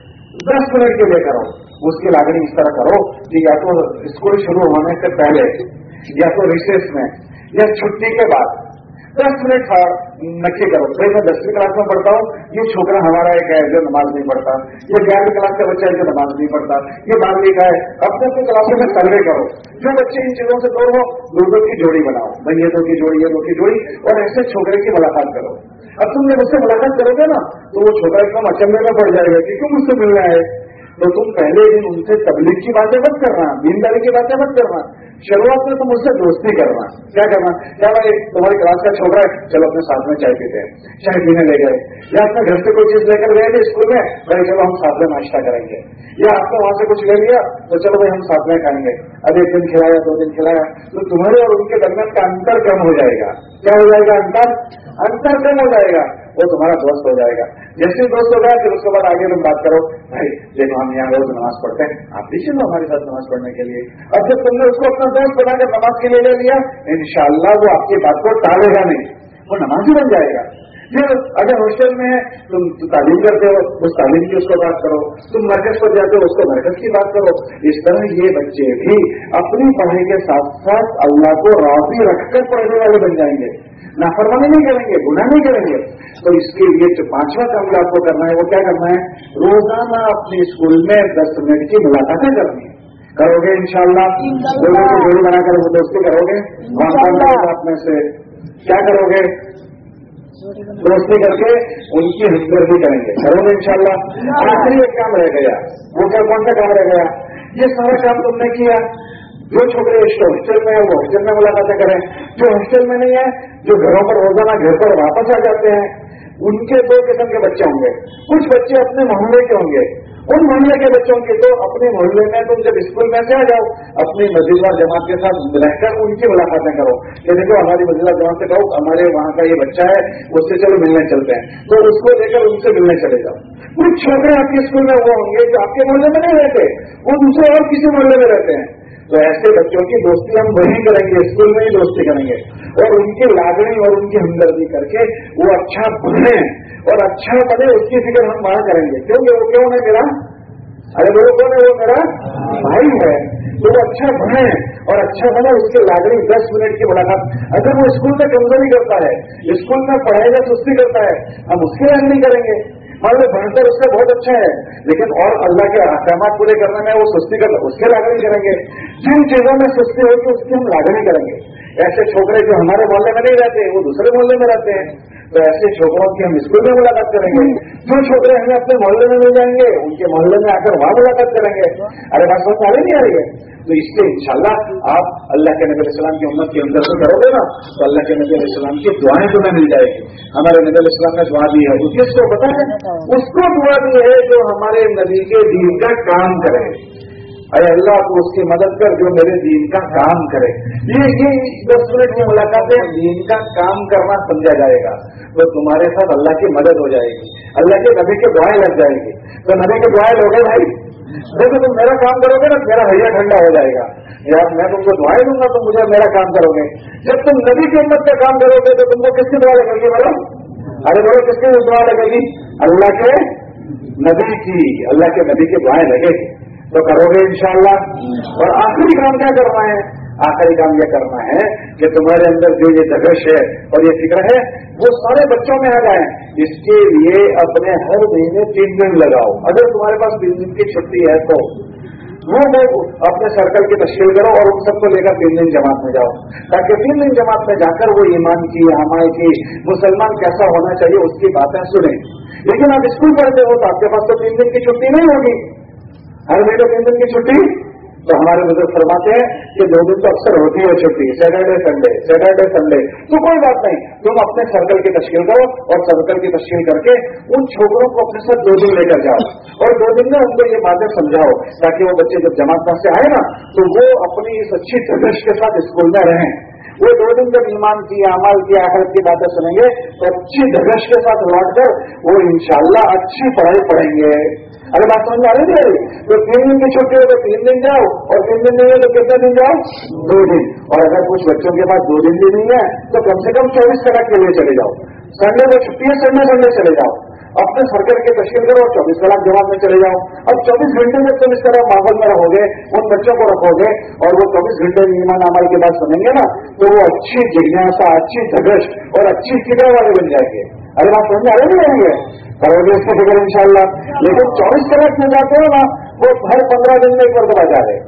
10 मिनट के लिए करो। उसकी लागनी इस तरह करो कि या तो स्कूल शुरू होने से पहले, या तो रिसेस में, या छुट्टी के बाद 10 मिनट नक्की करो। भाई मैं 10वीं क्लास में पढ़ता हूँ, ये छोकरा हमारा एक है जो नमाज नहीं पढ़ता, ये 11वीं क्लास का बच्चा है जो नमाज नहीं पढ़ता, ये 12वीं का है। अपने अपनी क्लासों में सर्वे करो, जो बच्चे इन चीजों से दूर हो, दो की जोड़ी बनाओ, भाई ये 2 की जोड़ी, ये 2 की जोड़ी, और ऐसे छोकरे की मुलाकात करो। अब तुम जब उससे मुलाकात करोगे ना, तो वो छोकरा एकदम अचंभे में पड़ जाएगा कि क्यों मुझसे मिलना है। तो तुम पहले दिन उनसे तबलीग की बातें मत करना, दीनदारी की बातें मत करना। शुरुआत में तुम उससे दोस्ती करना। क्या करना? क्या भाई तुम्हारी क्लास का छोकरा है, चलो अपने साथ में चाय पीते हैं, चाय पीने ले गए, या अपने घर से कोई चीज लेकर गए थे स्कूल में, भाई चलो हम साथ में नाश्ता करेंगे, या आपने वहां से कुछ ले लिया तो चलो भाई हम साथ में खाएंगे। अब 1 दिन खिलाया, 2 दिन खिलाया, तो तुम्हारे और उनके दरमियान का अंतर कम हो जाएगा। क्या हो जाएगा? अंतर कम हो जाएगा, वो तुम्हारा दोस्त हो जाएगा। जैसे दोस्त हो गया फिर उसके बाद आगे तुम बात करो, भाई देखो हम यहाँ रोज नमाज पढ़ते हैं, आप भी चलो हमारे साथ नमाज पढ़ने के लिए। अब जब तुमने उसको अपना दोस्त बनाकर नमाज के लिए ले लिया, इंशाअल्लाह वो आपकी बात को टालेगा नहीं, वो नमाजी बन जाएगा। फिर अगर हॉस्टल में तुम तालीम करते हो, उस तालीम की उसको बात करो, तुम मरकज पर जाते हो, उसको मरकज की बात करो। इस तरह ये बच्चे भी अपनी पढ़ाई के साथ साथ अल्लाह को राजी रखकर पढ़ने वाले बन जाएंगे, नाफरमानी नहीं करेंगे, गुनाह नहीं करेंगे। तो इसके लिए जो 5वां काम आपको करना है वो क्या करना है? रोजाना अपने स्कूल में 10 मिनट की मुलाकातें करनी है। करोगे इंशाअल्लाह? लोगों को जोड़ी बनाकर वो दोस्ती करोगे, वहां अपने से क्या करोगे? दोस्ती करके उनकी हमदर्दी करेंगे, करोगे इंशाल्लाह। आखिरी एक काम रह गया, वो क्या, कौन सा काम रह गया? ये सारा काम तुमने किया, जो छोकरे हॉस्टल में है वो हॉस्टल में मुलाकातें करें, जो हॉस्टल में नहीं है, जो घरों पर रोजाना घर पर वापस आ जाते हैं, उनके दो किस्म के बच्चे होंगे। कुछ बच्चे अपने मोहल्ले के होंगे, उन मोहल्ले के बच्चों की तो अपने मोहल्ले में तुम जब स्कूल में से आ जाओ, अपनी मस्जिदवार जमात के साथ रहकर उनकी मुलाकातें करो कि देखो हमारी मस्जिदवार जमात से कहो हमारे वहाँ का ये बच्चा है, उससे चलो मिलने चलते हैं, तो उसको लेकर उनसे मिलने चले जाओ। कुछ छोकरे आपके स्कूल में वो होंगे जो आपके मोहल्ले में नहीं रहते, वो दूसरे और किसी मोहल्ले में रहते हैं। तो ऐसे बच्चों की दोस्ती हम वही करेंगे, स्कूल में ही दोस्ती करेंगे, और उनकी लागणी और उनकी हमदर्दी करके वो अच्छा बने और अच्छा बने उसकी फिक्र हम वहां करेंगे। क्योंकि वो क्यों है मेरा, अरे वो कौन है, वो मेरा भाई है, तो वो अच्छा बने और अच्छा बने उसकी लागणी 10 मिनट की मुलाकात। अगर वो स्कूल में कमजोरी करता है, स्कूल में पढ़ाई में सुस्ती करता है, हम उसकी लागणी करेंगे। मान लो भणतर उसका बहुत अच्छा है, लेकिन और अल्लाह के अहकामात पूरे करने में वो सुस्ती कर, उसके लागणी करेंगे। जिन चीजों में सुस्ती होगी उसकी हम लागणी करेंगे। ऐसे छोकरे जो हमारे मोहल्ले में नहीं रहते, वो दूसरे मोहल्ले में रहते हैं, तो ऐसे छोकरों की हम स्कूल में मुलाकात करेंगे। जो छोकरे हमें अपने मोहल्ले में मिल जाएंगे, उनके मोहल्ले में आकर वहां मुलाकात करेंगे। अरे बात समझ आ रही नहीं आ रही है? तो इससे इंशाल्लाह आप अल्लाह के नबी अलैहिस्सलाम की उम्मत के अंदर से करोगे ना, तो अल्लाह के नबी अलैहिस्सलाम की दुआएं तुम्हें मिल जाएगी। हमारे नबी अलैहिस्सलाम ने दुआ दी है, किसको पता है? उसको दुआ दी है जो हमारे नबी के दीन का काम करे। अरे अल्लाह तो उसकी मदद कर जो मेरे दीन का काम करे। ये 10 मिनट की मुलाकातें दीन का काम करना समझा जाएगा, तो तुम्हारे साथ अल्लाह की मदद हो जाएगी, अल्लाह के नबी की दुआएं लग जाएगी। तो नबी की दुआएं लोगे भाई, देखो तुम मेरा काम करोगे ना, मेरा भैया ठंडा हो जाएगा, यार मैं तुमको दुआएं दूंगा, तुम मुझे मेरा काम करोगे। जब तुम नबी की उम्मत का काम करोगे तो तुमको किसकी दुआ लगेगी? बोलो, अरे बोलो किसकी दुआ लगेगी? अल्लाह के नबी की, अल्लाह के नबी की दुआएं लगेगी, तो करोगे इंशाअल्लाह। और आखिरी काम क्या करना है? आखिरी काम यह करना है कि तुम्हारे अंदर जो ये दहश है और ये फिक्र है वो सारे बच्चों में आ जाए। इसके लिए अपने हर महीने 3 दिन लगाओ। अगर तुम्हारे पास 3 दिन की छुट्टी है तो वो अपने सर्कल की तश्कील करो और उन सबको लेकर 3 दिन जमात में जाओ, ताकि 3 दिन जमात में जाकर वो ईमान की, हमारे की, मुसलमान कैसा होना चाहिए उसकी बातें सुने। लेकिन आप स्कूल पढ़ते हो तो आपके पास तो 3 दिन की छुट्टी नहीं होगी, हर महीने 3 दिन की छुट्टी। तो हमारे बुजुर्ग फरमाते हैं कि 2 दिन तो अक्सर होती है छुट्टी, सैटरडे संडे। तो कोई बात नहीं, तुम अपने सर्कल की तश्कील करो और सर्कल की तश्कील करके उन छोकरों को अपने साथ 2 दिन लेकर जाओ और 2 दिन में उनको ये बातें समझाओ, ताकि वो बच्चे जब जमात से आए ना तो वो अपनी इस अच्छी तजश के साथ स्कूल में रहें। वो 2 दिन जब ईमान की, अमल की, आखिरत की बातें सुनेंगे तो अच्छी धगश के साथ लौट कर वो इंशाअल्लाह अच्छी पढ़ाई पढ़ेंगे। अगर बात समझ आ रही नहीं आ रही? तो 3 दिन की छुट्टी हो तो 3 दिन जाओ, और 3 दिन नहीं है तो कितने दिन जाओ? 2 दिन। और अगर कुछ बच्चों के पास 2 दिन भी नहीं है तो कम से कम 24 कलाक के लिए चले जाओ। संडे को छुट्टी है, संडे चले जाओ, अपने सर्कल की तश्कील करो और 24 कलाक जमात में चले जाओ। अब 24 घंटे जब तुम इस तरह माहौल में रहोगे, उन बच्चों को रखोगे और वो 24 घंटे ईमान अमल की बात सुनेंगे ना, तो वो अच्छी जिज्ञासा, अच्छी धगश और अच्छी फिक्र वाले बन जाएंगे। अरे बात समझ आ रही नहीं है? करोगे इसकी फिक्र इंशाअल्लाह। लेकिन 24 कलाक में जाते हो ना, वो हर 15 दिन में एक मरतबा जा रहे,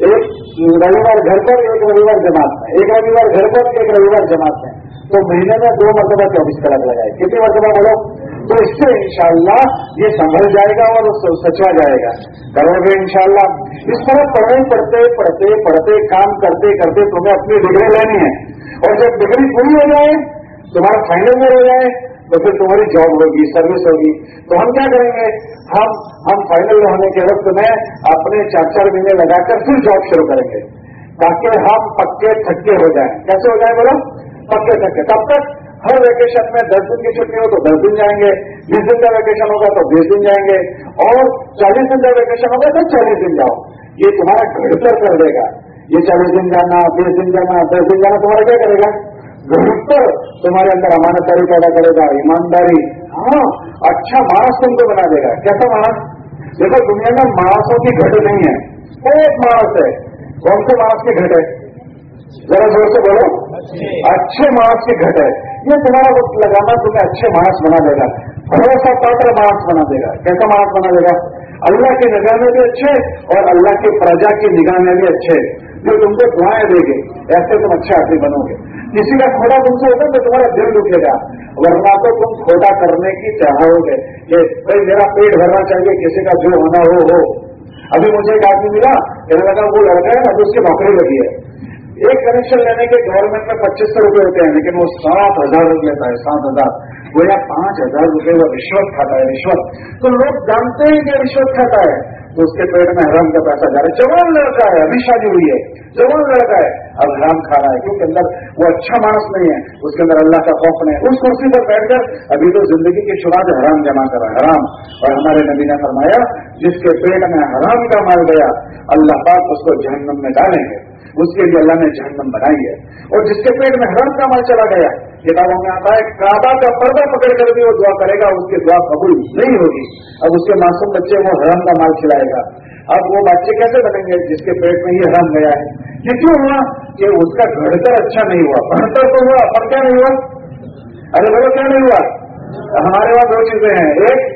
एक रविवार घर पर, एक रविवार जमात में, एक रविवार घर पर, एक रविवार जमात में, तो महीने में 2 मरतबा 24 कलाक लगाए। कितनी मरतबा बोलो? तो इससे इंशाअल्लाह ये संभल जाएगा और सचवा जाएगा। करोगे इंशाअल्लाह। इस तरह पढ़ते काम करते करते तुम्हें अपनी डिग्री लेनी है, और जब डिग्री पूरी हो जाए, तुम्हारा फाइनल ईयर हो जाए, तो फिर तुम्हारी जॉब होगी, सर्विस होगी। तो हम क्या करेंगे? हम फाइनल होने के वक्त में अपने 4-4 महीने लगाकर फिर जॉब शुरू करेंगे, ताकि हम पक्के थक्के हो जाएं। कैसे हो जाए बोलो? पक्के थक्के। तब तक हर वेकेशन में 10 दिन की छुट्टी हो तो 10 दिन जाएंगे, 20 दिन का वेकेशन होगा तो 20 दिन जाएंगे, और 40 दिन का वेकेशन होगा तो 40 दिन जाओ। ये तुम्हारा घड़तर कर देगा। ये 40 दिन जाना, 20 दिन जाना, 10 दिन जाना तुम्हारा क्या करेगा? घड़तर तुम्हारे अंदर अमानतदारी पैदा करेगा, ईमानदारी। हाँ, अच्छा मानस तुमको बना देगा। कैसा मानस? देखो दुनिया में मानसों की घट नहीं है, एक मानस है। कौन से मानस की घट है? जरा जोर से बोलो। अच्छे मानस की घट है। ये तुम्हारा वक्त लगाना तुम्हें अच्छे मानस बना देगा, भरोसा पात्र मानस बना देगा। कैसा मानस बना देगा? अल्लाह की निगाह में भी अच्छे और अल्लाह की प्रजा की निगाह में भी अच्छे, जो तुमको दुआएं देंगे, ऐसे तुम अच्छे आदमी बनोगे। किसी का खोटा तुमसे होगा तो तुम्हारा दिल दुखेगा, वरना तो तुम खोटा करने की चाहोगे कि भाई मेरा पेट भरना चाहिए, किसी का जो होना हो। अभी मुझे एक आदमी मिला, कहने लगा वो लड़का है ना, अभी उसकी नौकरी लगी है, एक कनेक्शन लेने के गवर्नमेंट में 2500 रुपए होते हैं, लेकिन वो 7,000 रुपये लेता है, 7,000। वो या 5,000 रुपये वो रिश्वत खाता है, रिश्वत। तो लोग जानते हैं कि रिश्वत खाता है, तो उसके पेट में हराम का पैसा जा रहा है। जवान लड़का है, अभी शादी हुई है, जवान लड़का है, अब हराम खा रहा है, क्योंकि अंदर वो अच्छा मानस नहीं है, उसके अंदर अल्लाह का खौफ नहीं है। उस कुर्सी पर बैठकर अभी तो जिंदगी की शुरुआत हराम जमा कर रहा है, हराम। और हमारे नबी ने फरमाया जिसके पेट में हराम का माल गया, अल्लाह पाक उसको जहन्नम में डालेंगे, उसके लिए अल्लाह ने जहन्नम बनाई है। और जिसके पेट में हराम का माल चला गया, किताबों में आता है काबा का पर्दा पकड़ कर भी वो दुआ करेगा, उसकी दुआ कबूल नहीं होगी। अब उसके मासूम बच्चे वो हराम का माल खिलाएगा। अब वो बच्चे कैसे बनेंगे जिसके पेट में ही हराम गया है? ये क्यों हुआ कि उसका घड़तर अच्छा नहीं हुआ, पढ़तर तो हुआ पर क्या नहीं हुआ? अरे बोलो क्या नहीं हुआ? हमारे वहां 2 चीजें हैं,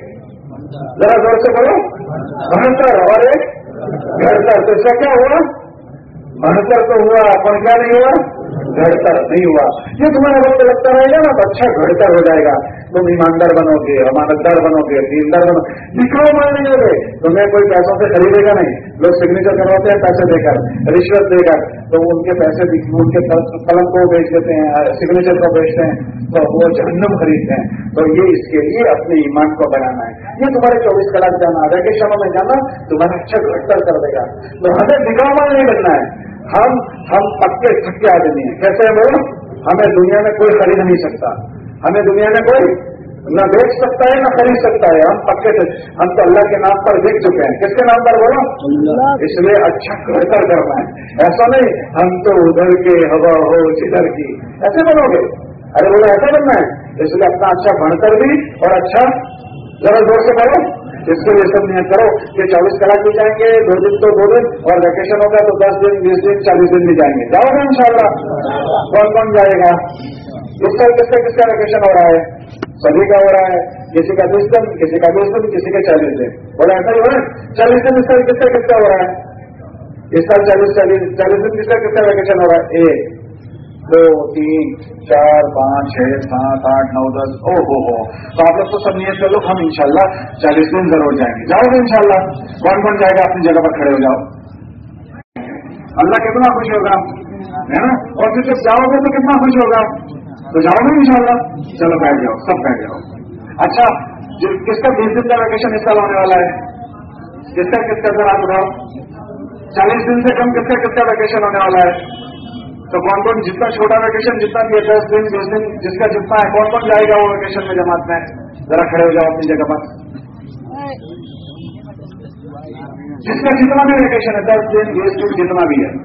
एक जरा जोर से बोलो पढ़तर, और एक घड़तर। तो इसका क्या हुआ? पढ़तर तो हुआ पर क्या नहीं हुआ? घड़तर नहीं हुआ। ये तुम्हारे वक्त लगता रहेगा ना तो अच्छा घड़तर हो जाएगा, तुम ईमानदार बनोगे, अमानतदार बनोगे, दीनदार बनोगे, दिखाओ मान नहीं होगे, तुम्हें कोई पैसों से खरीदेगा नहीं। लोग सिग्नेचर करवाते हैं पैसे देकर, रिश्वत देकर, तो उनके पैसे उनके कलम को बेच देते हैं, सिग्नेचर को बेचते हैं, तो वो जहन्नम खरीदते हैं। तो ये इसके लिए अपने ईमान को बनाना है। ये तुम्हारे 24 कलाक जाना, वैकेशनों में जाना तुम्हारा अच्छा घड़तर कर देगा। तो हमें दिखावा नहीं बनना है, हम पक्के थक्के आदमी हैं। कैसे है बोलो? हमें दुनिया में कोई खरीद नहीं सकता, हमें दुनिया में कोई न बेच सकता है न खरीद सकता है। हम पक्के थे, हम तो अल्लाह के नाम पर देख चुके हैं। किसके नाम पर बोलो? इसलिए अच्छा घड़तर करना है। ऐसा नहीं हम तो उधर के हवा हो जिधर की, ऐसे बनोगे? अरे बोलो ऐसा बनना है। इसलिए अपना अच्छा भणतर भी और अच्छा, जरा जोर से बोलो, इसके लिए सब नियत करो कि 24 कलाक भी जाएंगे, 2 दिन तो 2 दिन, और वैकेशन होगा तो 10 दिन, 20 दिन, 40 दिन भी जाएंगे। जाओगे इंशाल्लाह? कौन कौन जाएगा? इस साल किसका वैकेशन हो रहा है? सभी का हो रहा है। किसी का 20 दिन, किसी का 20 दिन, किसी के 40 दिन। बोला ऐसा ही हो रहा है? 40 दिन इस साल किसका हो रहा है? इस साल 40 दिन किसका वैकेशन हो रहा है? 1, 2, 3, 4, 5, 6, 7, 8, 9, 10। ओहो हो, तो आप लोग तो सब नियत कर लो, हम इंशाल्लाह 40 दिन जरूर जाएंगे। जाओगे इंशाल्लाह? कौन कौन जाएगा? अपनी जगह पर खड़े हो जाओ। अल्लाह कितना खुश होगा, है ना? और फिर जब जाओगे तो कितना खुश होगा। तो जाओगे इंशाल्लाह? चलो बैठ जाओ, सब बैठ जाओ। अच्छा, किसका 20 दिन का वैकेशन इस साल होने वाला है? किसका जरा आप बताओ? 40 दिन से कम किसका वैकेशन होने वाला है? तो कौन कौन, जितना छोटा वैकेशन जितना भी 10 दिन 20 दिन जिसका जितना है, कौन कौन जाएगा वो वैकेशन में जमात में? जरा खड़े हो जाओ अपनी जगह पर। जिसका जितना भी वैकेशन है, 10 दिन 20 दिन जितना भी है।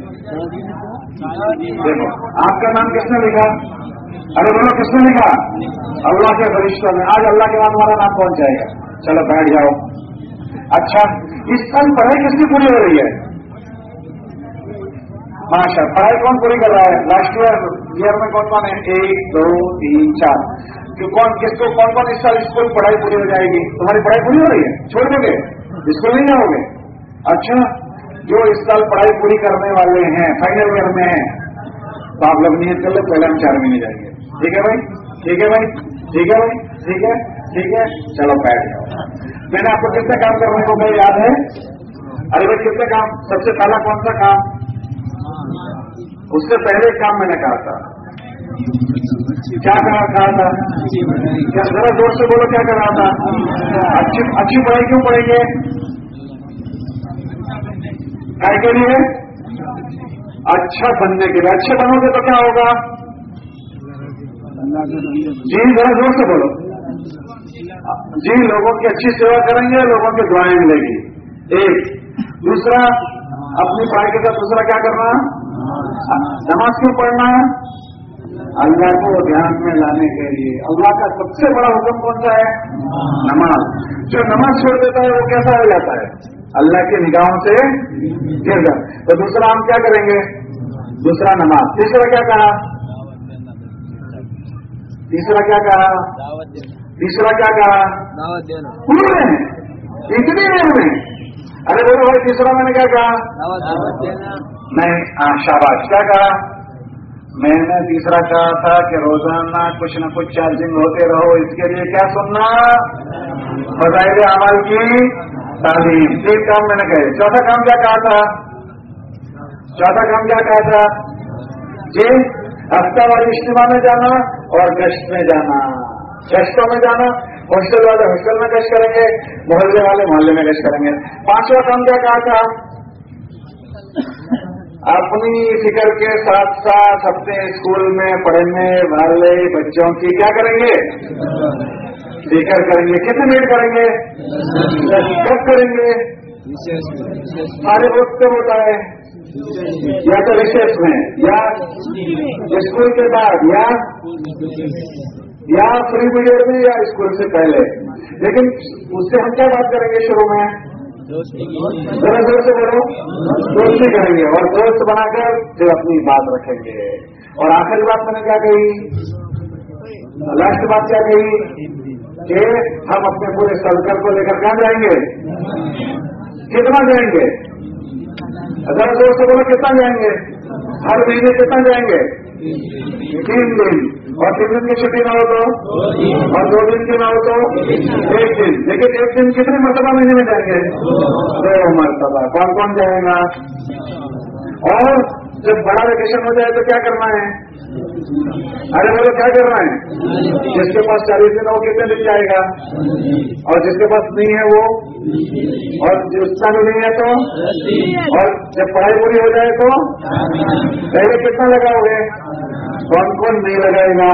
देखो आपका नाम किसने लिखा? अरे बोलो किसने लिखा? अल्लाह के फरिश्तों ने। आज अल्लाह के बाद हमारा नाम पहुंच जाएगा। चलो बैठ जाओ। अच्छा, इस साल पढ़ाई किसकी पूरी हो रही है? माशा, पढ़ाई कौन पूरी कर रहा है? लास्ट ईयर में कौन कौन है? 1, 2, 3, 4। किसको कौन कौन इस साल स्कूल पढ़ाई पूरी हो जाएगी? तुम्हारी पढ़ाई पूरी हो रही है? छोड़ दोगे? स्कूल नहीं जाओगे? अच्छा, जो इस साल पढ़ाई पूरी करने वाले हैं, फाइनल ईयर में हैं, तो आप लोग नियत कर लो पहले हम 4 महीने जाएंगे। ठीक है भाई? ठीक है भाई? ठीक है भाई? ठीक है? ठीक है, चलो बैठ जाओ। मैंने आपको कितने काम करने को कहा याद है? अरे भाई कितने काम? सबसे पहला कौन सा काम? उससे पहले काम मैंने कहा था, क्या कहा था? क्या जरा जोर से बोलो, क्या कहा था? अच्छी पढ़ाई क्यों पढ़ेंगे? काय के लिए? अच्छा बनने के लिए। अच्छे बनोगे तो क्या होगा? जी जरा जोर से बोलो। जी, लोगों की अच्छी सेवा करेंगे, लोगों की दुआएं मिलेगी। एक। दूसरा, अपनी पढ़ाई के साथ दूसरा क्या करना? नमाज क्यों पढ़ना? अल्लाह को ध्यान में लाने के लिए। अल्लाह का सबसे बड़ा हुक्म कौन सा है? नमाज। जो नमाज छोड़ देता है वो कैसा हो जाता है? अल्लाह की निगाहों से गिर जाता। तो दूसरा हम क्या करेंगे? दूसरा नमाज। तीसरा क्या कहा? तीसरा क्या कहा? तीसरा क्या कहा? दावत देना। इतनी देर में? अरे बोलो भाई, तीसरा मैंने क्या कहा? दावत देना। नहीं, शाबाश। क्या कहा? मैंने तीसरा कहा था कि रोजाना कुछ न कुछ चार्जिंग होते रहो, इसके लिए क्या सुनना, फज़ाइल अमल की तालीम। 3 काम मैंने कहे। चौथा काम क्या कहा था? चौथा काम क्या कहा था जी? हफ्ता वाली इज्तिमा में जाना और गश्त में जाना, गश्तों में जाना। हॉस्टल वाले हॉस्टल में गश्त करेंगे, मोहल्ले वाले मोहल्ले में गश्त करेंगे। 5वां काम क्या कहा था? अपनी फिक्र के साथ साथ अपने स्कूल में पढ़ने वाले बच्चों की क्या करेंगे? फिक्र करेंगे। कितने मिनट करेंगे? कब करेंगे? सारे वक्त कब होता है? या तो रिसेस में, या स्कूल के बाद, या फ्री पीरियड में, या स्कूल से पहले। लेकिन उससे हम क्या बात करेंगे शुरू में? जरा जोर से बोलो। दोस्ती करेंगे और दोस्त बनाकर फिर अपनी बात रखेंगे। और आखिरी बात मैंने क्या कही? लास्ट बात क्या कही? कि हम अपने पूरे सर्कल को लेकर कहाँ जाएंगे? कितना जाएंगे? जरा जोर से बोलो, कितना जाएंगे? हर महीने कितना जाएंगे? 3 दिन। और 3 दिन की छुट्टी ना हो तो, और 2 दिन की ना हो तो 1 दिन। लेकिन 1 दिन कितने मरतबा महीने में जाएंगे? 2 मरतबा। कौन कौन जाएगा? और जब बड़ा वेकेशन हो जाए तो क्या करना है? अरे बोलो, क्या करना है? जिसके पास 40 दिन हो कितने दिन जाएगा? और जिसके पास नहीं है वो, और जिसका भी नहीं है तो, और जब पढ़ाई पूरी हो जाए तो पहले कितना लगाओगे? कौन कौन नहीं लगाएगा?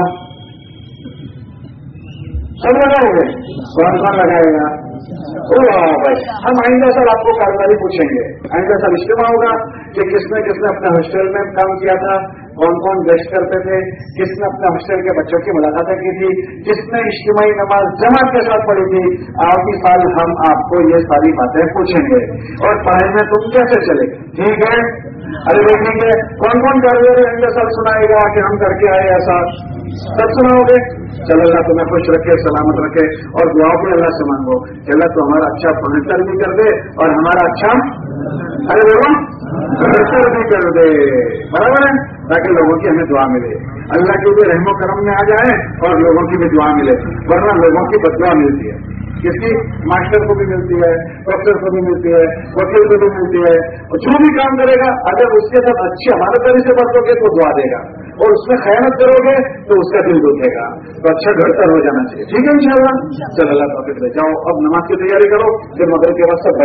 सब लगाओगे? कौन कौन लगाएगा? भाई, हम आइंदा साल आपको कार्यवाही पूछेंगे। आइंदा साल इज्तिमा होगा कि किसने किसने अपने हॉस्टल में काम किया था, कौन कौन गश्त करते थे, किसने अपने हॉस्टल के बच्चों की मुलाकातें की थी, किसने इज्तिमाई नमाज जमात के साथ पढ़ी थी। आगामी साल हम आपको ये सारी बातें पूछेंगे। और पढ़ाई में तुम कैसे चले, ठीक है? अरे भाई ठीक है। कौन कौन कार्यवाही आइंदा साल सुनाएगा कि हम करके आए ऐसा? सब सुनाओगे? चलो, अल्लाह तुम्हें खुश रखे, सलामत रखे। और दुआ भी अल्लाह से मांगो कि अल्लाह तो हमारा अच्छा पढ़कर भी कर दे और हमारा अच्छा, अरे बोलो, पढ़कर भी कर दे। बराबर है? ताकि लोगों की हमें दुआ मिले, अल्लाह की भी रहमो करम में आ जाए और लोगों की भी दुआ मिले। वरना लोगों की बददुआ मिलती है। किसकी? मास्टर को भी मिलती है, प्रोफेसर को भी मिलती है, वकील को भी मिलती है। और जो भी काम करेगा, अगर उसके साथ अच्छी ईमानदारी से बरतोगे तो दुआ देगा, और उसमें खयानत करोगे तो उसका दिल दुखेगा। तो अच्छा घड़तर हो जाना चाहिए। ठीक है इंशाअल्लाह। चलो, अल्लाह तौफीक दे। जाओ अब नमाज की तैयारी करो, फिर मगरिब के बाद सब